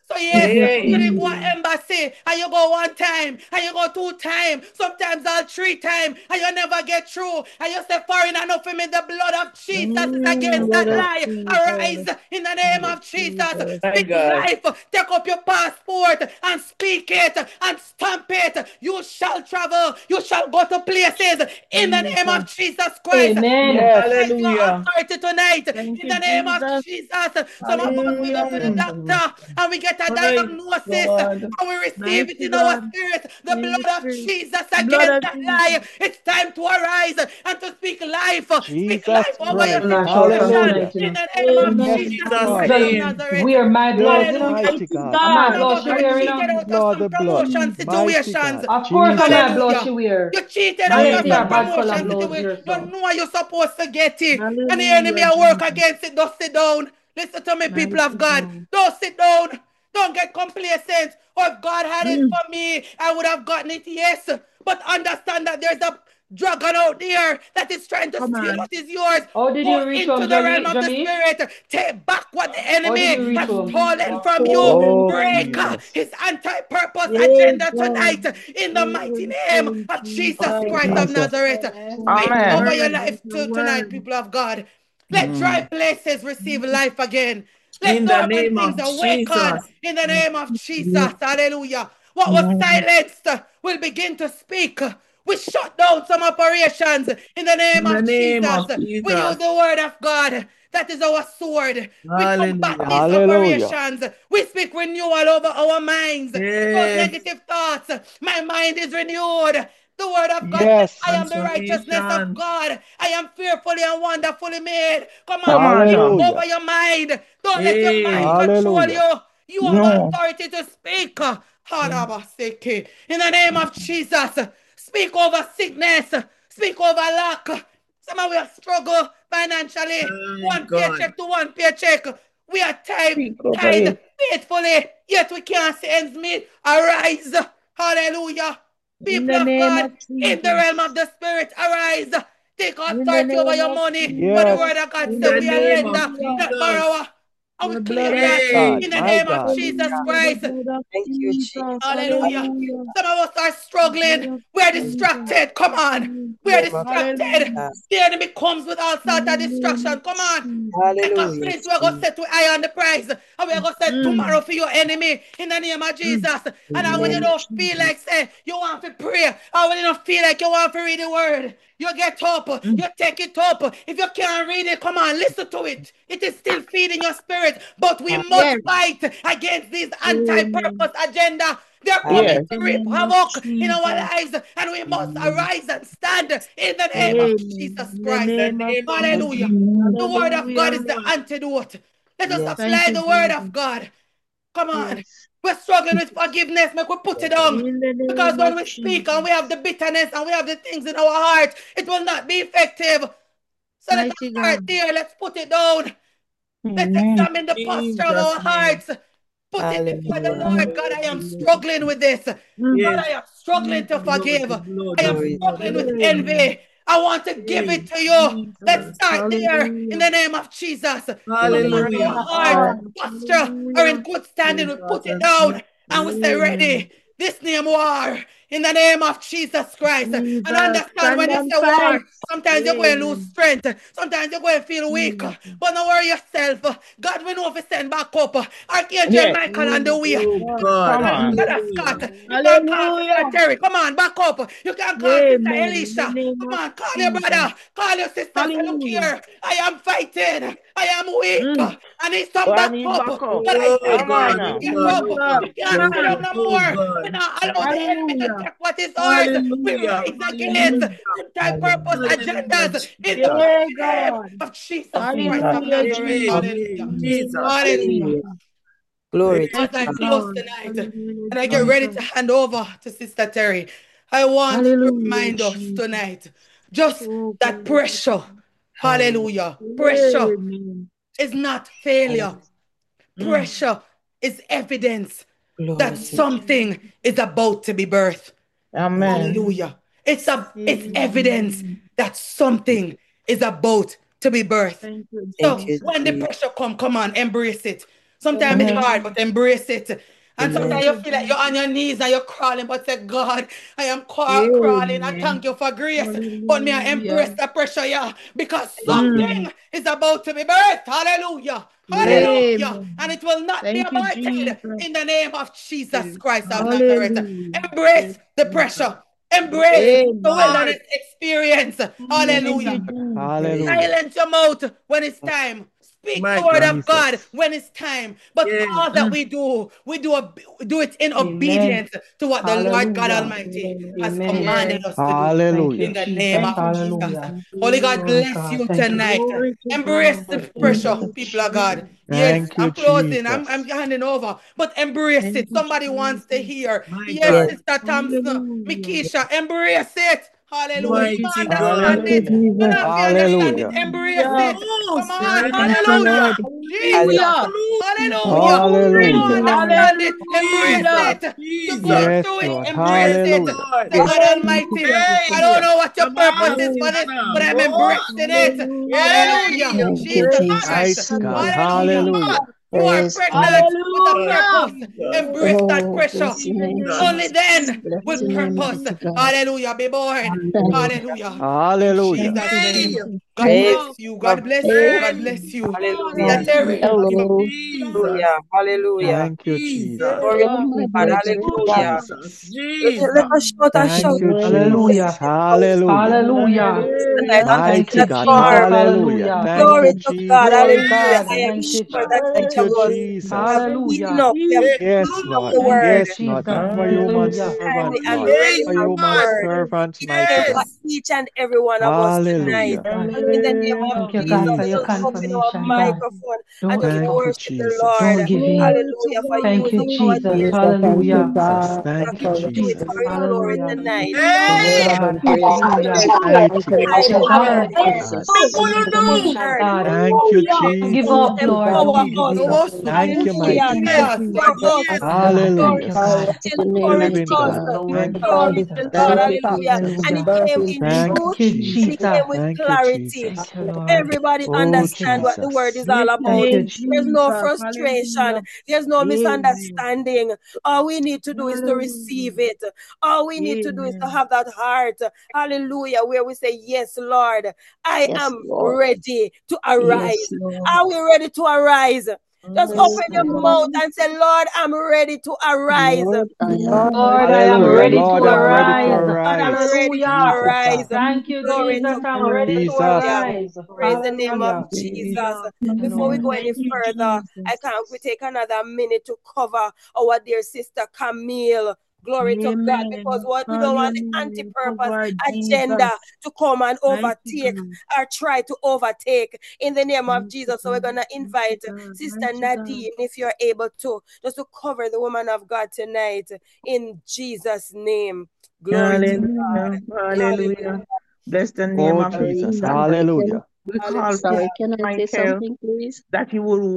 So yes, Hey. you didn't go to embassy and you go one time and you go 2 times, sometimes all 3 times, and you never get through. And you say, foreign enough for me, the blood of Jesus is against that Blood of lie. Jesus. Arise in the name of Jesus. My Speak God. life. Take up your passport and speak it and stamp it. You shall travel. You shall go to places in the name of Jesus Christ. Amen. Yes. Exercise your Hallelujah. authority tonight Thank in you, the name of Jesus. Jesus. Some of us, we go to the doctor and we get a My diagnosis God. and we receive it Mighty in our God. spirit. The Holy blood of Spirit. Jesus Blood against of that Jesus. lie. It's time to arise and to speak life. Speak Jesus life over your Christ. situation Hallelujah. in the name of Amen. Yes, Jesus Jesus' God. Christ of name. Nazareth. Yes, Hallelujah. mighty Mighty God. God. Some of us were cheated The out of blood, some the blood. promotion Mighty situations. God. Jesus. Hallelujah. You cheated out of some Hallelujah. promotion situation. You know you're supposed to get it. And the enemy Hallelujah, will work Jesus. against it. Don't sit down. Listen to me, people of Mighty God. God. Don't sit down. Don't get complacent. Oh, if God had it Mm. for me, I would have gotten it, yes. But understand that there's a dragon out there that is trying to Come steal on. what is yours. Go into the realm of the spirit. Take back what the enemy has stolen from you. Oh, Break Jesus. his anti-purpose Yes, agenda God. tonight in the mighty Yes, name Lord of Jesus Jesus. Christ of Jesus. Nazareth. Your Speak over your word, life your tonight, word. people of God. Let dry places receive life again. Let In the dormant name things of awaken Jesus. in the name of Jesus. Hallelujah. What was silenced will begin to speak. We shut down some operations in the name In the of name Jesus. of We use Jesus. the word of God. That is our sword. We combat Hallelujah. these Hallelujah. operations. We speak renewal over our minds. Those Yes. negative thoughts. My mind is renewed. The word of God says, Yes. I am the righteousness of Transformation. God. I am fearfully and wonderfully made. Come on, Come on speak now. over Hallelujah. your mind. Don't let your mind Hey. control Hallelujah. you. You have No. authority to speak. Harabaseke. In the name of Jesus, speak over sickness. Speak over lack. Some of us struggle financially. My One God. paycheck to one paycheck. We are Speak over tithe it. faithfully, yet we can't see ends meet. Arise. Hallelujah. In People the of name God, of in the Jesus. realm of the Spirit, arise. Take In the authority over name your of money. For the Jesus. word Yes. of God In said the we are name of lender, Hallelujah. not Jesus. borrower. And we The blood claim of that Hey. God. in the Jesus. My name of God. Jesus Hallelujah. Hallelujah. Christ. The blood of Thank you, Jesus. Jesus. Hallelujah. Hallelujah. Some of us are The blood struggling. of We are Jesus. distracted. Come on. We are Name of distracted. Hallelujah. Jesus. The enemy comes with all In sort the of name distraction. of Come on. Jesus. Like a Hallelujah, flint, we're going to Jesus. set to eye on the prize. And we're going to set Mm. tomorrow for your enemy in the name of Mm. Jesus. And In the when you name of don't Jesus. feel like, say, you want to pray, or when you don't feel like you want to read the word, you get up, Mm. you take it up. If you can't read it, come on, listen to it. It is still feeding your spirit. But we must Yes. fight against this Amen. anti-purpose agenda. They're coming Yes. In to the reap name of havoc in our Jesus. lives, and we must arise and stand in the name of Amen. Jesus In the Christ. In the name of name of Hallelujah. Jesus. The Jesus. word of God Hallelujah. is the antidote. Let us Yes. Thank apply you, the word Jesus. of God. Come on. Yes. We're struggling with forgiveness. Make we put it down. In the Because name when of we speak and we have Jesus. the bitterness and we have the things in our heart, it will not be effective. So let us Mighty start God. there. Let's put it down. Let's Amen. examine the posture of Jesus' our name. hearts. Put it before the Hallelujah. Lord. God, I am struggling with this. God, Mm. Yes. I am struggling to The blood, forgive. the blood, I the am Glory blood. to struggling with God. Amen. envy. I want to give Hey. it to you. Let's Jesus. start there in Hallelujah. the name of Jesus. So long as Hallelujah. our Mighty heart God. posture are Hallelujah. in good standing, we put it Jesus. down and we say, Amen. ready. This name war in the name of Jesus Christ. And Jesus. understand Stand when you and say fight. war, sometimes you're going to lose Amen. strength. Sometimes you're going to feel weak. Jesus. But don't worry yourself. God will know if you send back up. Archangel Yes. Michael on the way. Oh You Jesus. can God. Come call on. Brother Hallelujah. Scott. You can call Sister Hallelujah. Terry. Come on, back up. You can call Sister Amen. In the Elisha. name Come of on, call your Jesus. brother. Call your sister. Say, look Hallelujah. here. I am fighting. I am weak. Mm. I need some Oh, I back need up. back up. But I Oh said, Come on God. God, Oh now. get God. up. Oh Jesus. God. We can't Glory sit down to no Oh more. God. We God. not allow the enemy to Hallelujah. take what is ours. We Hallelujah. rise against Mm. Hallelujah. anti-purpose Hallelujah. Hallelujah. agendas in the Jesus. Yeah, mighty name God. of Jesus Christ Jesus. of Hallelujah, Nazareth. Hey, Jesus. hey, Hallelujah. In the name of Jesus. Hallelujah. Hallelujah. Jesus. Glory to As I Mighty God. close God. tonight Hallelujah, and I get ready to Jesus. hand over to Sister Terry, I want to Hallelujah, remind us Jesus. tonight just Oh, that glory to pressure, God. Hallelujah. hallelujah, pressure Amen. is not failure. Hallelujah. Mm. Pressure is evidence that Glory Thank to you, God. something Jesus. is about to be birthed. Amen. Amen. Hallelujah. It's evidence Amen. that something is about to be birthed. Thank you, Thank So you, when the Jesus. Jesus. pressure come on, embrace it. Sometimes it's hard, but embrace it. And sometimes you feel like you're on your knees and you're crawling, but say, God, I am crawling. I thank you for grace. But may I embrace the pressure, yeah, because something is about to be birthed. Hallelujah. Hallelujah. And it will not be aborted in the name of Jesus Christ of Nazareth. Embrace the pressure. Embrace the wilderness experience. Hallelujah. Hallelujah. Silence your mouth when it's time. Speak the word of God when it's time. But all that we do it in obedience to what the Lord God Almighty has commanded us to do. Hallelujah. In the name of Jesus. Holy God, bless you tonight. Embrace the pressure, people of God. Yes, Thank you, I'm closing. Jesus. I'm handing over. But embrace it. Somebody wants to hear. Yes, Sister Thompson, Mikisha, embrace it. Hallelujah. You Mighty understand God. it. You don't have to understand it. Hallelujah. Embrace it. Oh, Come on. Spirit of Hallelujah. Jesus. Hallelujah. Hallelujah. You understand it. Embrace Jesus. it. You go Jesus. Yes, through it. Lord. Embrace it. Hallelujah. Lord. Say, God Almighty, Hey. I don't know what your Come purpose on, is for this, sister. but I'm Go on. embracing it. Hallelujah. Hey. Jesus Christ. Mighty God. Hallelujah. Hallelujah. You are pregnant with a purpose. Jesus. Embrace that pressure. Jesus. Only then will purpose, hallelujah, be born. Hallelujah. In Hallelujah. Jesus' Hey. name. God bless you. God bless you. God Hey. bless you. Hallelujah. Sister Terry. Jesus. Hallelujah. Hallelujah. Thank you, Jesus. Jesus. Glory to God. Thank you, Hallelujah. Jesus. Jesus. Let Jesus. us shout and shout Thank you, glory Jesus. in this house Hallelujah. tonight unto Mighty that God. storm. Hallelujah. Thank Glory you, to God. Jesus. Hallelujah. Praise. I am sure that each Thank of you, us Praise. have Jesus. eaten up. We have Hey, Yes, eaten up Lord. the word. Yes, Lord. Not for We human stand servant, and Lord. ready For a human God. word servant, mighty over God. Yes. each and every one of us tonight. Hallelujah. In the name of Jesus, let's Jesus. open our microphone and just Thank you, worship the Jesus. Lord. Hallelujah. For using our Thank gifts. you, Jesus. Just Thank you, do it for Jesus. His glory tonight. Hey. Thank you, I God. word. Mighty God. What you do? Word. Thank you, To Jesus. empower us. No more so. Thank you, Hallelujah. mighty To God. Yes. restore us. Yes. Hallelujah. To True encourage living us. God. Thank you, Glory to Jesus. God. Thank you, Hallelujah. Jesus. And Mm. it came in Thank you, truth and it Jesus. came with Thank you, clarity. Jesus. Everybody Oh, understand what the word Jesus. is all about. There's no frustration. There's no misunderstanding. All we need to do is to receive it. All we need to do is to have that heart. Hallelujah. Where we say, yes, Lord, I Yes, am Lord. ready to arise. Yes, Lord. Are we ready to arise? Just Yes, open your Lord. mouth and say, Lord, I'm ready to arise. Lord, I am ready to Hallelujah. arise. Lord, I'm ready to Lord, I'm arise. ready to Jesus. arise. Glory to God. Jesus. Hallelujah. Praise the name of Jesus. Before we go any further, I can't we take another minute to cover our dear sister Camille. Glory to God, because what we don't want the anti-purpose agenda to come and overtake or try to overtake in the name of Jesus. So we're gonna invite Sister Nadine, if you're able to, just to cover the woman of God tonight in Jesus' name. Glory to God. Hallelujah. Hallelujah. Bless the name Oh, of Jesus. Jesus. Hallelujah. We call for Sorry, can I say Michael something, please? that he will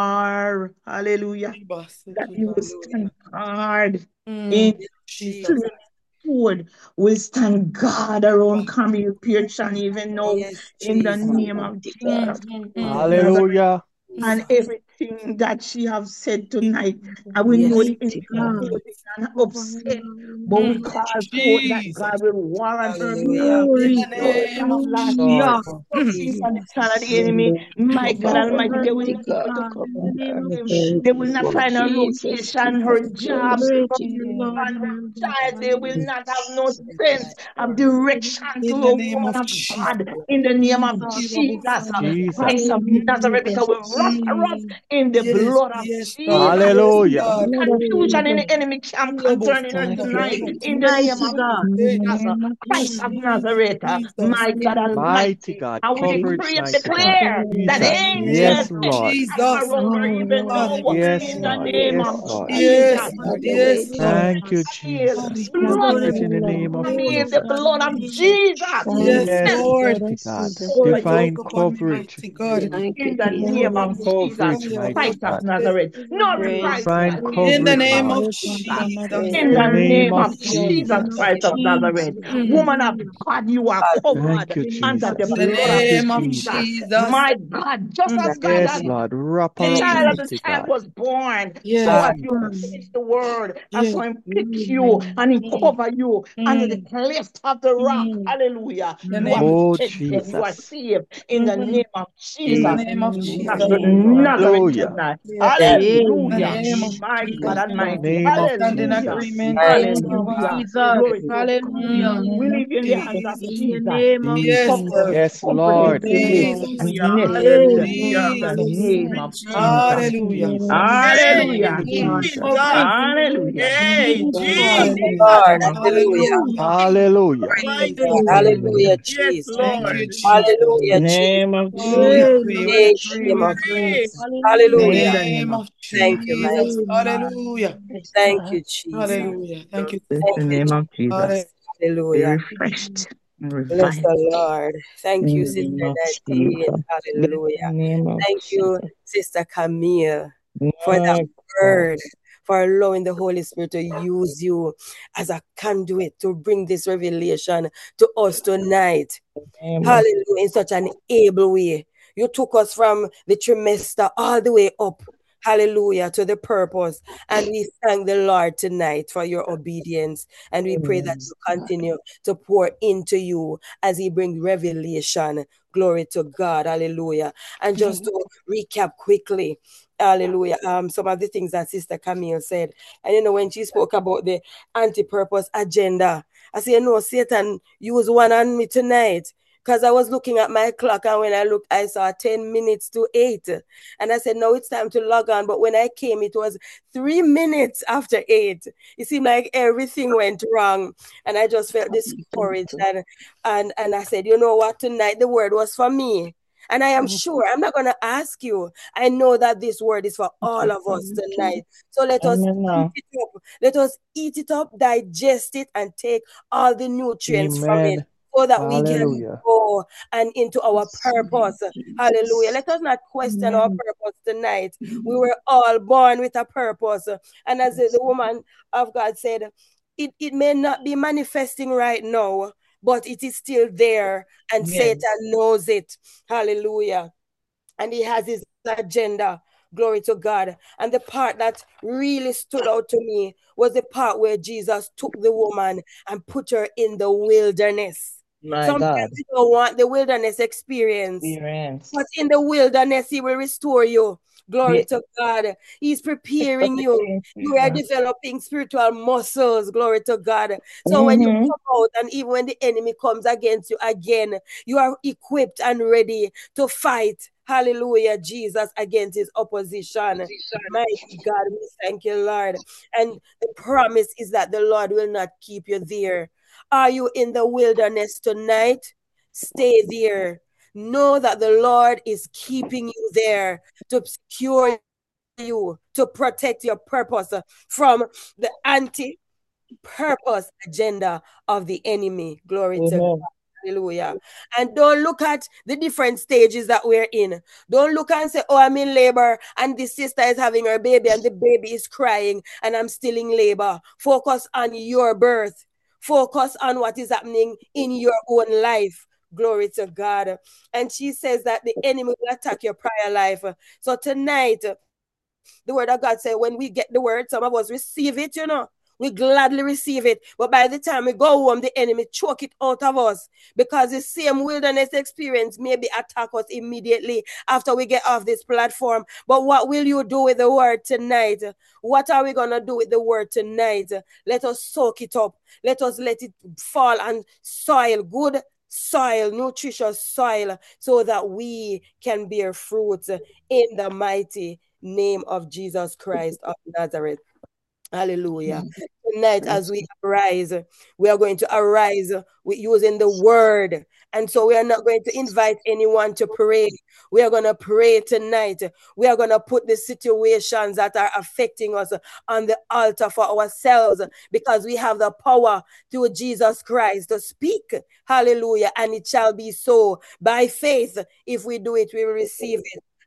war. Hallelujah. That he will Hallelujah. stand hard Mm. in Jesus. sword will stand guard around Camille Pearson even now Yes, in the Jesus. name of Almighty God. Jesus of Nazareth. Hallelujah. And everything that she have said tonight, and we know Yes, the enemy Mighty God. is and upset, but we call forth that Jesus. God will war on her hallelujah. behalf. In the Lord name God, of last Lord. year, Jesus. nothing from the plan of the enemy. My God Almighty, they will Almighty not be God, able to come cover her. to him. They will not Lord find her Jesus, location, keep her her job, close her to you. and her child. They will not have no sense of direction to In a the name woman of of Jesus. God in the name of Jesus. Christ Jesus. of Nazareth, because we wrap her up in the Yes, blood of yes, Jesus. God. Yes, Hallelujah. No God. confusion in the enemy camp concerning her tonight in the name of Jesus. Christ of Nazareth, Jesus. my God Mighty Almighty. God. And we Coverage, decree and mighty God. declare that Jesus. angels Yes, Yes, spend Lord. camp Jesus. around her even now Hallelujah. Yes, in the Lord. name of Yes, Lord. Yes, Jesus. Lord. Have your We way, Yes, declare Lord. God. Thank you, Camille, Jesus. blood Cover it in the name of Camille, the Jesus. blood of Jesus. Yes, Yes, Lord. mighty God. Over Spirit of you, Divine the Camille, Almighty coverage. God. Thank you, in the name Jesus. of Jesus. Coverage, My Christ of God. Nazareth. Not Praise Christ Divine of In the coverage, name of Lord. Jesus. Jesus. In the Name name of of Jesus Jesus. Christ of Nazareth. Mm. Woman of God, you are Thank covered you, under the Jesus. The blood Thank of you, name of Jesus. Jesus. Jesus. My God, just Mm. as God Yes, had Lord. Wrap the her up, child at the mighty child God. was born. So Yes. as you Jesus. preach the word, and Yes. so him pick you and he cover you under the Mm. cleft of the rock. Hallelujah. The You are name of Oh, protected. You are Jesus. saved in the name of In the Jesus. name of That's Jesus. what Nazareth Hallelujah. tonight. Yes, In the Hallelujah. name of My God Jesus. Almighty. Name We of stand in Hallelujah. Jesus. agreement, thank Jesus. Hallelujah. Jesus. Glory to God. Hallelujah. We Mm. leave you in the hands of In the Jesus. name of Yes, Jesus. Cover, Lord. you. Yes, comforted Lord. today Jesus. and Hallelujah. nestled Hallelujah. in the Jesus. name of Jesus. Hallelujah. Hey, Hallelujah. Jesus. Jesus. Hallelujah. Hey, Thank Jesus. you, In the Lord. name of Hallelujah. Hallelujah. Praise Mighty God. God. Hallelujah, Yes, Jesus. Thank you, Lord. Jesus. Hallelujah, Jesus. name of Oh, we Jesus. agree, we In the agree, name we of agree. Hey, Jesus. In Hallelujah. the name Name of of Thank you, mighty. Jesus. Hallelujah. Thank you, Jesus. Hallelujah. Thank you. in Thank the you, name of Jesus. Jesus. Be Hallelujah. refreshed and Bless revived the Lord. Thank you, in the Sister name of Nadine. Jesus. Bless the Hallelujah. name of Thank you, Jesus. Sister Camille, for that My God. word, for allowing the Holy Spirit to use you as a conduit to bring this revelation to us tonight. Name of Hallelujah. In such an able way. You took us from the trimester all the way up. Hallelujah, to the purpose. And we thank the Lord tonight for your obedience. And we pray that Amen. you continue to pour into you as He brings revelation. Glory to God. Hallelujah. And just to recap quickly, hallelujah, some of the things that Sister Camille said. And when she spoke about the anti-purpose agenda, I say, no, Satan used one on me tonight. Because I was looking at my clock, and when I looked, I saw 10 minutes to 8. And I said, no, it's time to log on. But when I came, it was 3 minutes after 8. It seemed like everything went wrong. And I just felt discouraged. And I said, you know what? Tonight the word was for me. And I am sure, I'm not going to ask you. I know that this word is for all of us tonight. So let us eat Amen. it up. Let us eat it up, digest it, and take all the nutrients from it, Amen. so that we can Hallelujah. go and into our purpose. Hallelujah. Jesus. Let us not question our purpose tonight. We were all born with a purpose. And as the woman of God said, it may not be manifesting right now, but it is still there, and Yes. Satan knows it. Hallelujah. And he has his agenda. Glory to God. And the part that really stood out to me was the part where Jesus took the woman and put her in the wilderness. My Sometimes God. we don't want the wilderness experience, Experience. but in the wilderness, He will restore you. Glory Yeah. to God. He's preparing you. You are developing spiritual muscles. Glory to God. So when you Mm-hmm. come out, and even when the enemy comes against you again, you are equipped and ready to fight. Hallelujah, Jesus, against his opposition. Mighty God, we thank you, Lord. And the promise is that the Lord will not keep you there. Are you in the wilderness tonight? Stay there. Know that the Lord is keeping you there to secure you, to protect your purpose from the anti-purpose agenda of the enemy. Glory to God. Amen. Hallelujah. And don't look at the different stages that we're in. Don't look and say, oh, I'm in labor and this sister is having her baby and the baby is crying and I'm still in labor. Focus on your birth. Focus on what is happening in your own life. Glory to God. And she says that the enemy will attack your prayer life. So tonight, the word of God said, when we get the word, some of us receive it, We gladly receive it. But by the time we go home, the enemy choke it out of us, because the same wilderness experience maybe attack us immediately after we get off this platform. But what will you do with the word tonight? What are we going to do with the word tonight? Let us soak it up. Let us let it fall on soil, good soil, nutritious soil, so that we can bear fruit in the mighty name of Jesus Christ of Nazareth. Hallelujah. Tonight, as we arise, we are going to arise with using the word. And so we are not going to invite anyone to pray. We are going to pray tonight. We are going to put the situations that are affecting us on the altar for ourselves, because we have the power through Jesus Christ to speak. Hallelujah. And it shall be so. By faith, if we do it, we will receive it.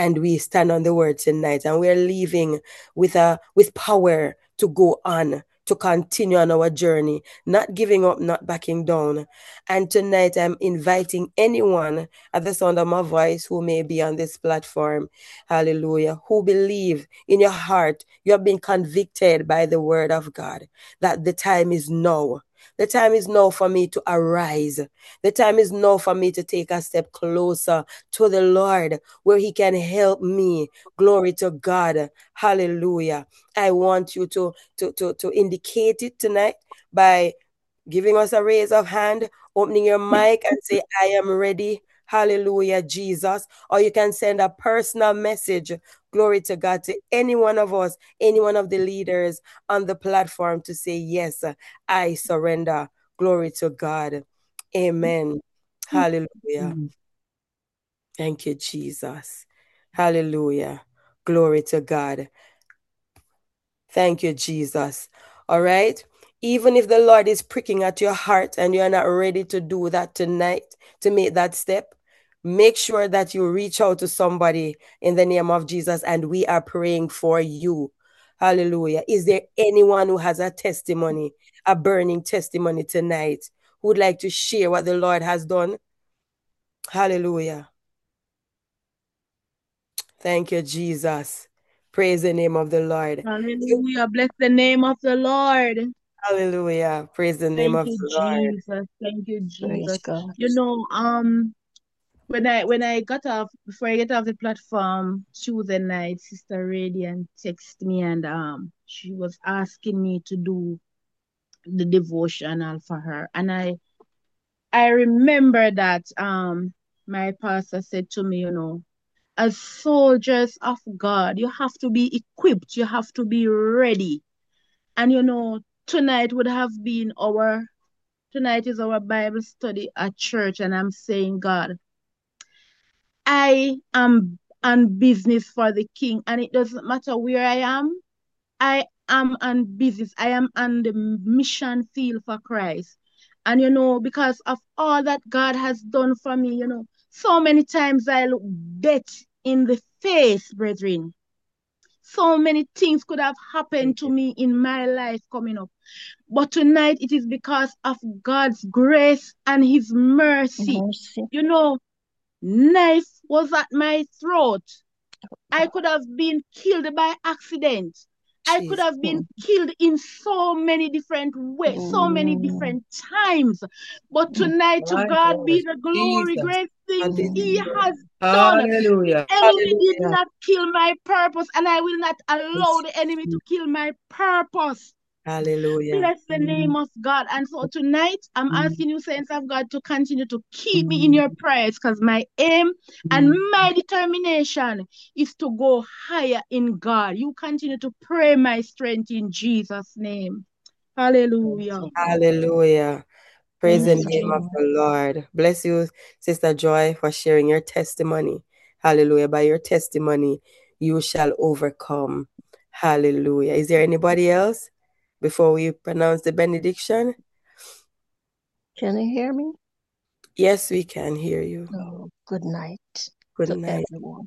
and we stand on the word tonight, and we're leaving with power to go on, to continue on our journey, not giving up, not backing down. And tonight I'm inviting anyone at the sound of my voice who may be on this platform, hallelujah, who believe in your heart, you have been convicted by the word of God, that the time is now. The time is now for me to arise. The time is now for me to take a step closer to the Lord where he can help me. Glory to God. Hallelujah. I want you to indicate it tonight by giving us a raise of hand, opening your mic and say, I am ready. Hallelujah, Jesus. Or you can send a personal message, glory to God, to any one of us, any one of the leaders on the platform to say, yes, I surrender. Glory to God. Amen. Hallelujah. Thank you, Jesus. Hallelujah. Glory to God. Thank you, Jesus. All right. Even if the Lord is pricking at your heart and you're not ready to do that tonight, to make that step, make sure that you reach out to somebody in the name of Jesus and we are praying for you. Hallelujah. Is there anyone who has a testimony, a burning testimony tonight, who would like to share what the Lord has done? Hallelujah. Thank you, Jesus. Praise the name of the Lord. Hallelujah. Bless the name of the Lord. Hallelujah. Praise the name Thank of you, the Lord. Jesus. Thank you, Praise Jesus. God. You know, when I got off, before I get off the platform Tuesday night, Sister Radiant texted me and she was asking me to do the devotional for her. And I remember that my pastor said to me, you know, as soldiers of God, you have to be equipped, you have to be ready. And you know, tonight is our Bible study at church, and I'm saying, God, I am on business for the King, and it doesn't matter where I am on business. I am on the mission field for Christ. And you know, because of all that God has done for me, you know, so many times I look death in the face, brethren. So many things could have happened to me in my life coming up. But tonight it is because of God's grace and his mercy. Mercy. You know, knife was at my throat. I could have been killed by accident. I could have been killed in so many different ways, so many different times. But tonight, to My God be God. the glory, Jesus. great things He Hallelujah. has done. Hallelujah. Enemy did Hallelujah. not kill my purpose, and I will not allow Yes. the enemy to kill my purpose. Hallelujah. Bless the name of God. And so tonight, I'm asking you, saints of God, to continue to keep me in your prayers because my aim and my determination is to go higher in God. You continue to pray my strength in Jesus' name. Hallelujah. Hallelujah. Praise the Praise name of God. the Lord. Bless you, Sister Joy, for sharing your testimony. Hallelujah. By your testimony, you shall overcome. Hallelujah. Is there anybody else before we pronounce the benediction? Can you hear me? Yes, we can hear you. Oh, good night Good to night. everyone.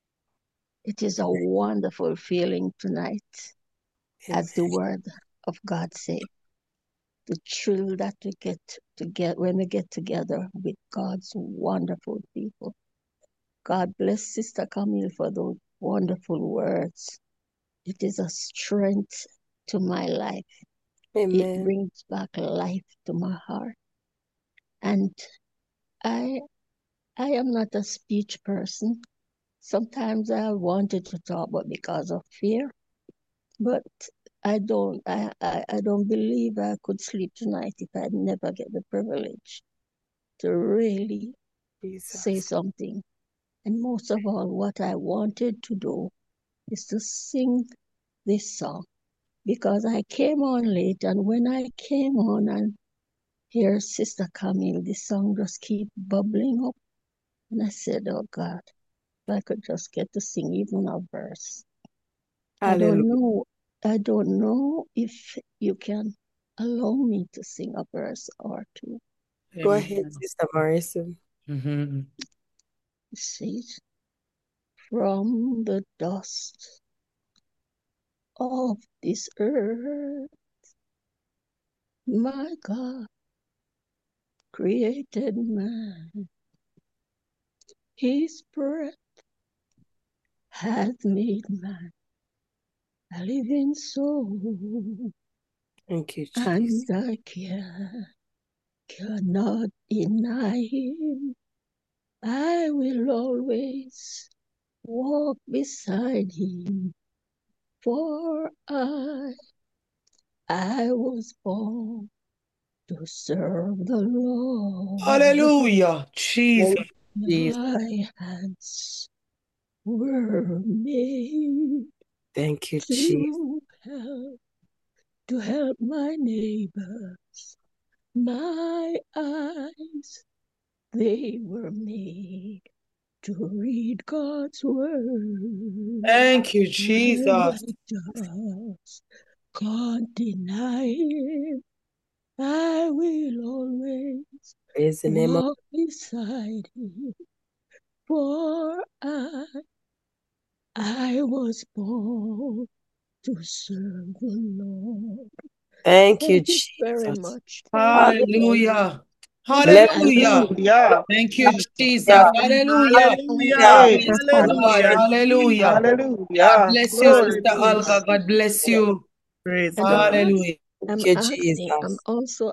It is a wonderful feeling tonight, as the word of God says. The thrill that we get when we get together with God's wonderful people. God bless Sister Camille for those wonderful words. It is a strength to my life. It Amen. brings back life to my heart. And I am not a speech person. Sometimes I wanted to talk, but because of fear. But I don't believe I could sleep tonight if I never get the privilege to really say Jesus. something. And most of all, what I wanted to do is to sing this song because I came on late, and when I came on and hear Sister Camille, the song just keep bubbling up. And I said, oh God, if I could just get to sing even a verse. Hallelujah. I don't know if you can allow me to sing a verse or two. Go ahead, Amen. Sister Morrison. Mm-hmm. It says, from the dust of this earth, My God created man. His breath hath made man a living soul, Thank you, and Jesus. I cannot deny him. I will always walk beside him, for I was born to serve the Lord. Hallelujah. Jesus. Jesus. My hands were made Thank you, Jesus. to help my neighbors. My eyes, they were made to read God's word. Thank you, And Jesus. I just can't deny him. I will always Praise the name of walk beside him, for I was born to serve the Lord. Thank you, Thank you very Jesus. much. Hallelujah. Bless Hallelujah. Hallelujah. Thank you, Jesus. you. Hallelujah. Hallelujah. Hey, Praise God. Hallelujah. Hallelujah. Jesus. God hallelujah. bless you, Glory Sister to Olga. God. God bless you. Praise And God. Hallelujah. Thank you, Jesus. I'm also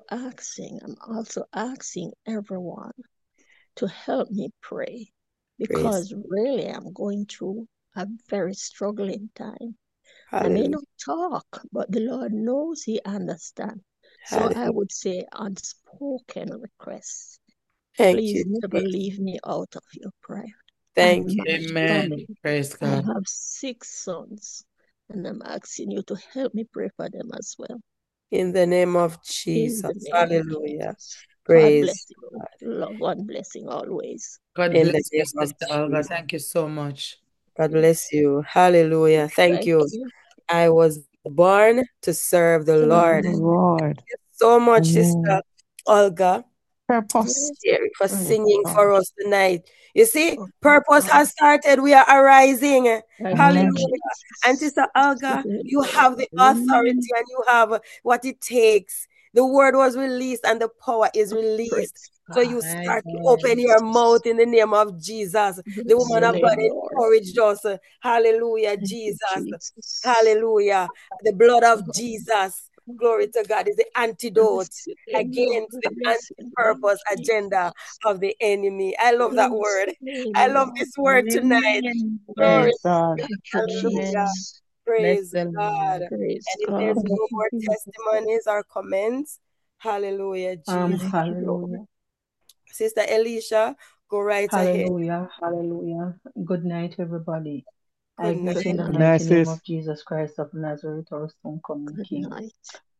asking everyone to help me pray, Praise. because really I'm going through a very struggling time. I may Hallelujah. not talk, but the Lord knows He understands. So I Hallelujah. would say unspoken requests. Thank Please you, never Jesus. leave me out of your prayer. Thank And you. my Amen. family. Praise I God. have 6 sons, and I'm asking you to help me pray for them as well. In the name of In the Jesus. name of Hallelujah. Jesus. God Praise bless you. God. Love and blessing always. God In the bless you, name of Sister Olga. Jesus. Thank you so much. God bless you. Hallelujah. Thank Thank you. you. I was born to serve the Lord. The Amen. Lord. So much, Sister Amen. Olga, Purpose. Yes. for Praise singing God. for us tonight. You see, Oh, purpose God. has started. We are arising. Thank you, Amen. Hallelujah. And Jesus. Sister Olga, Amen. you have the authority and you have what it takes. The word was released and the power is released. Praise So God. you My start to God. open your Jesus. mouth in the name of Jesus. The Bless woman your of God name, Amen. Lord. encouraged us. Hallelujah, Thank you, Jesus. Jesus. Hallelujah. The blood of Oh, Jesus, glory to God, is the antidote bless your name, Lord. against the Bless your name, anti-purpose agenda Jesus. of the enemy. I love that Bless word. your name, I love Lord. this word tonight. Glory. Praise Yes. God. Thank you, Hallelujah. Jesus. Bless Praise the God. Lord. Praise And if God. there's Thank no you, more Jesus. testimonies or comments, hallelujah, Jesus. Thank you, Lord. Hallelujah. Sister Elisha, go right ahead. Hallelujah. Hallelujah. Good night, everybody. I Good night. greet you in the Good Good night. night, mighty name sis. of Jesus Christ of Nazareth, our soon coming Good King. night.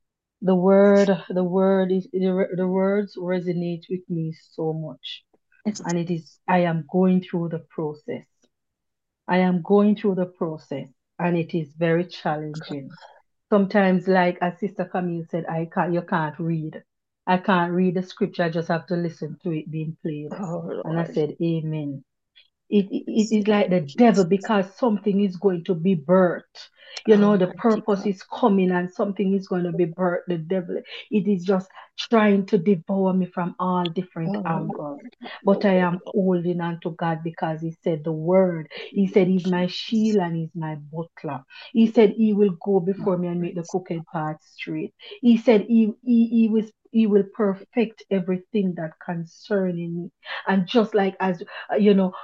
The words resonate with me so much. And it is, I am going through the process. I am going through the process, and it is very challenging. Sometimes, like as Sister Camille said, you can't read. I can't read the scripture, I just have to listen to it being played. Oh, And I Lord. said, Amen. It Bless is your like name, the devil, Jesus. because something is going to be birthed. You know, the Almighty purpose God. is coming and something is going to be birthed. The devil, it is just trying to devour me from all different Oh, angles. Lord. Have your But I way, am holding on to God, because He said the word. He said He's my shield and He's my butler. He said He will go before me and make the Praise crooked path straight. He said He will perfect everything that concerning me. And just like as you know,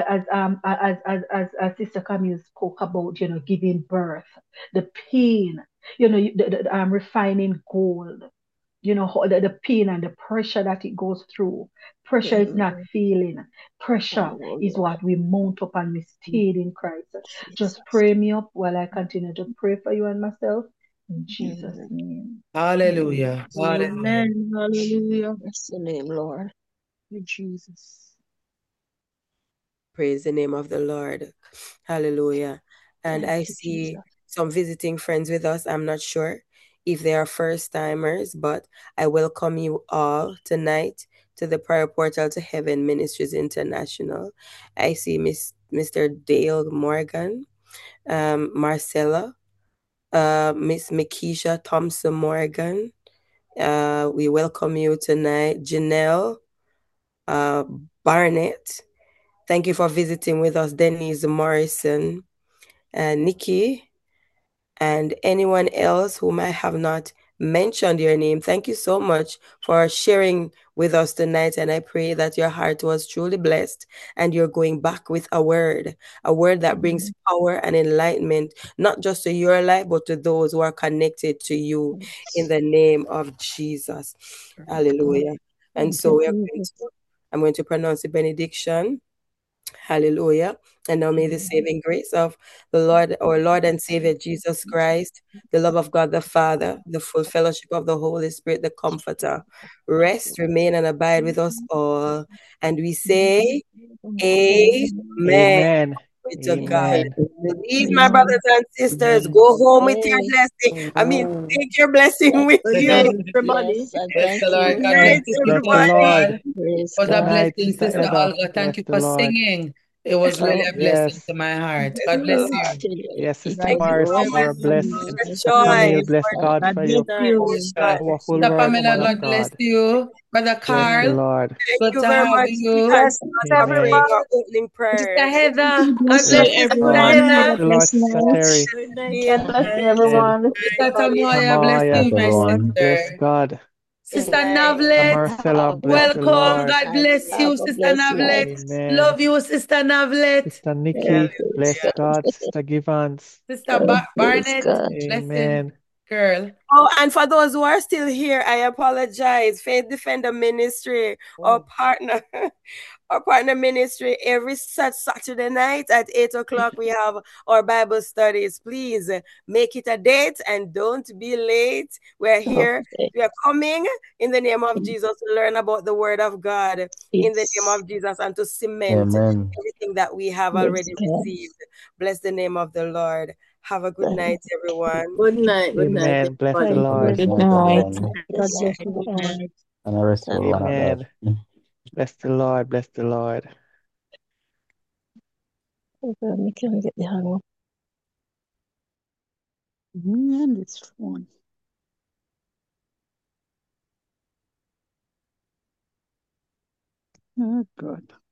as Sister Camille spoke about, giving birth, the pain, refining gold, the pain and the pressure that it goes through. Pressure is not God. feeling. Pressure Oh, is Lord. what we mount up and we stayed in Christ. Just Jesus. pray me up while I continue to pray for you and myself. In Jesus' Amen. name. Hallelujah. Hallelujah. Amen. Hallelujah. Bless your name, Lord. Thank you, Jesus. Praise the name of the Lord. Hallelujah. And Thank I you, see Jesus. some visiting friends with us. I'm not sure if they are first timers, but I welcome you all tonight to the Prayer Portal to Heaven Ministries International. I see Mr. Dale Morgan, Marcella, Miss Makisha Thompson Morgan, We welcome you tonight. Janelle Barnett, thank you for visiting with us. Denise Morrison, Nikki, and anyone else whom I have not mentioned your name. Thank you so much for sharing with us tonight. And I pray that your heart was truly blessed and you're going back with a word that brings power and enlightenment, not just to your life, but to those who are connected to you in the name of Jesus. Hallelujah. And so I'm going to pronounce the benediction. Hallelujah. And now may the saving grace of the Lord, our Lord and Savior Jesus Christ, the love of God the Father, the full fellowship of the Holy Spirit, the Comforter, rest, remain, and abide with us all. And we say, Amen. Amen. Glory to God. Amen. Believe, my brothers and sisters, go home with your blessing. Take your blessing with Good you. night, everybody. Yes, and Bless thank the Lord. you. Good God bless night, Amen. you, Bless people the of everybody. God. Lord. It Praise was a Good God. night, blessing, Sister Sister Eva. Olga. Thank Bless you the for Lord. singing. It was really a blessing Yes. to my heart. Bless God the bless Lord. you. Yes, Sister Thank you Morris, so you much, are a blessing. Sister Sister Joy, Camille, bless for God God for bless you. you. devotion. Powerful Sister word, Pamela, woman of God bless God. you. Brother Bless the Carl, Lord. Thank good you to very have much, you. Sister Blessings, Joy, for Amen. praying everyone. our opening Sister prayers. Heather, God Bless you, bless you, Bless the Sister everyone. Lord. Have Bless a Heather. the Lord, blessed Sister night. Terry. Good night, Be in God bless you, guys. Amen. everyone. Sister everybody. Tamoya, bless Amaya, you, Bless my everyone. bless sister. God. Good Sister night. Sister Navlet, Marcella, bless Have the welcome. Lord. God bless have you, a Sister blessed night. Navlet. Amen. Love you, Sister Navlet. Sister Nikki, Praise bless Hallelujah. God. God. Sister Givans, Sister Praise Barnett, God. blessing, amen. girl. Oh, and for those who are still here, I apologize. Faith Defender Ministry, our partner, our partner ministry, every Saturday night at 8 o'clock, we have our Bible studies. Please make it a date and don't be late. We're here. Okay. We are coming in the name of Jesus to learn about the Word of God in the name Yes. of Jesus and to cement Amen. everything that we have Praise already God. received. Bless the name of the Lord. Have a good Thank night, everyone. Good night. Good night, Amen. Bless the everybody. God Lord. bless Good night, night. everyone. God yes. bless you all. And the rest of one of Amen. God. Bless the Lord. Bless the Lord. We can get the hang up. Me and this phone. Oh, God.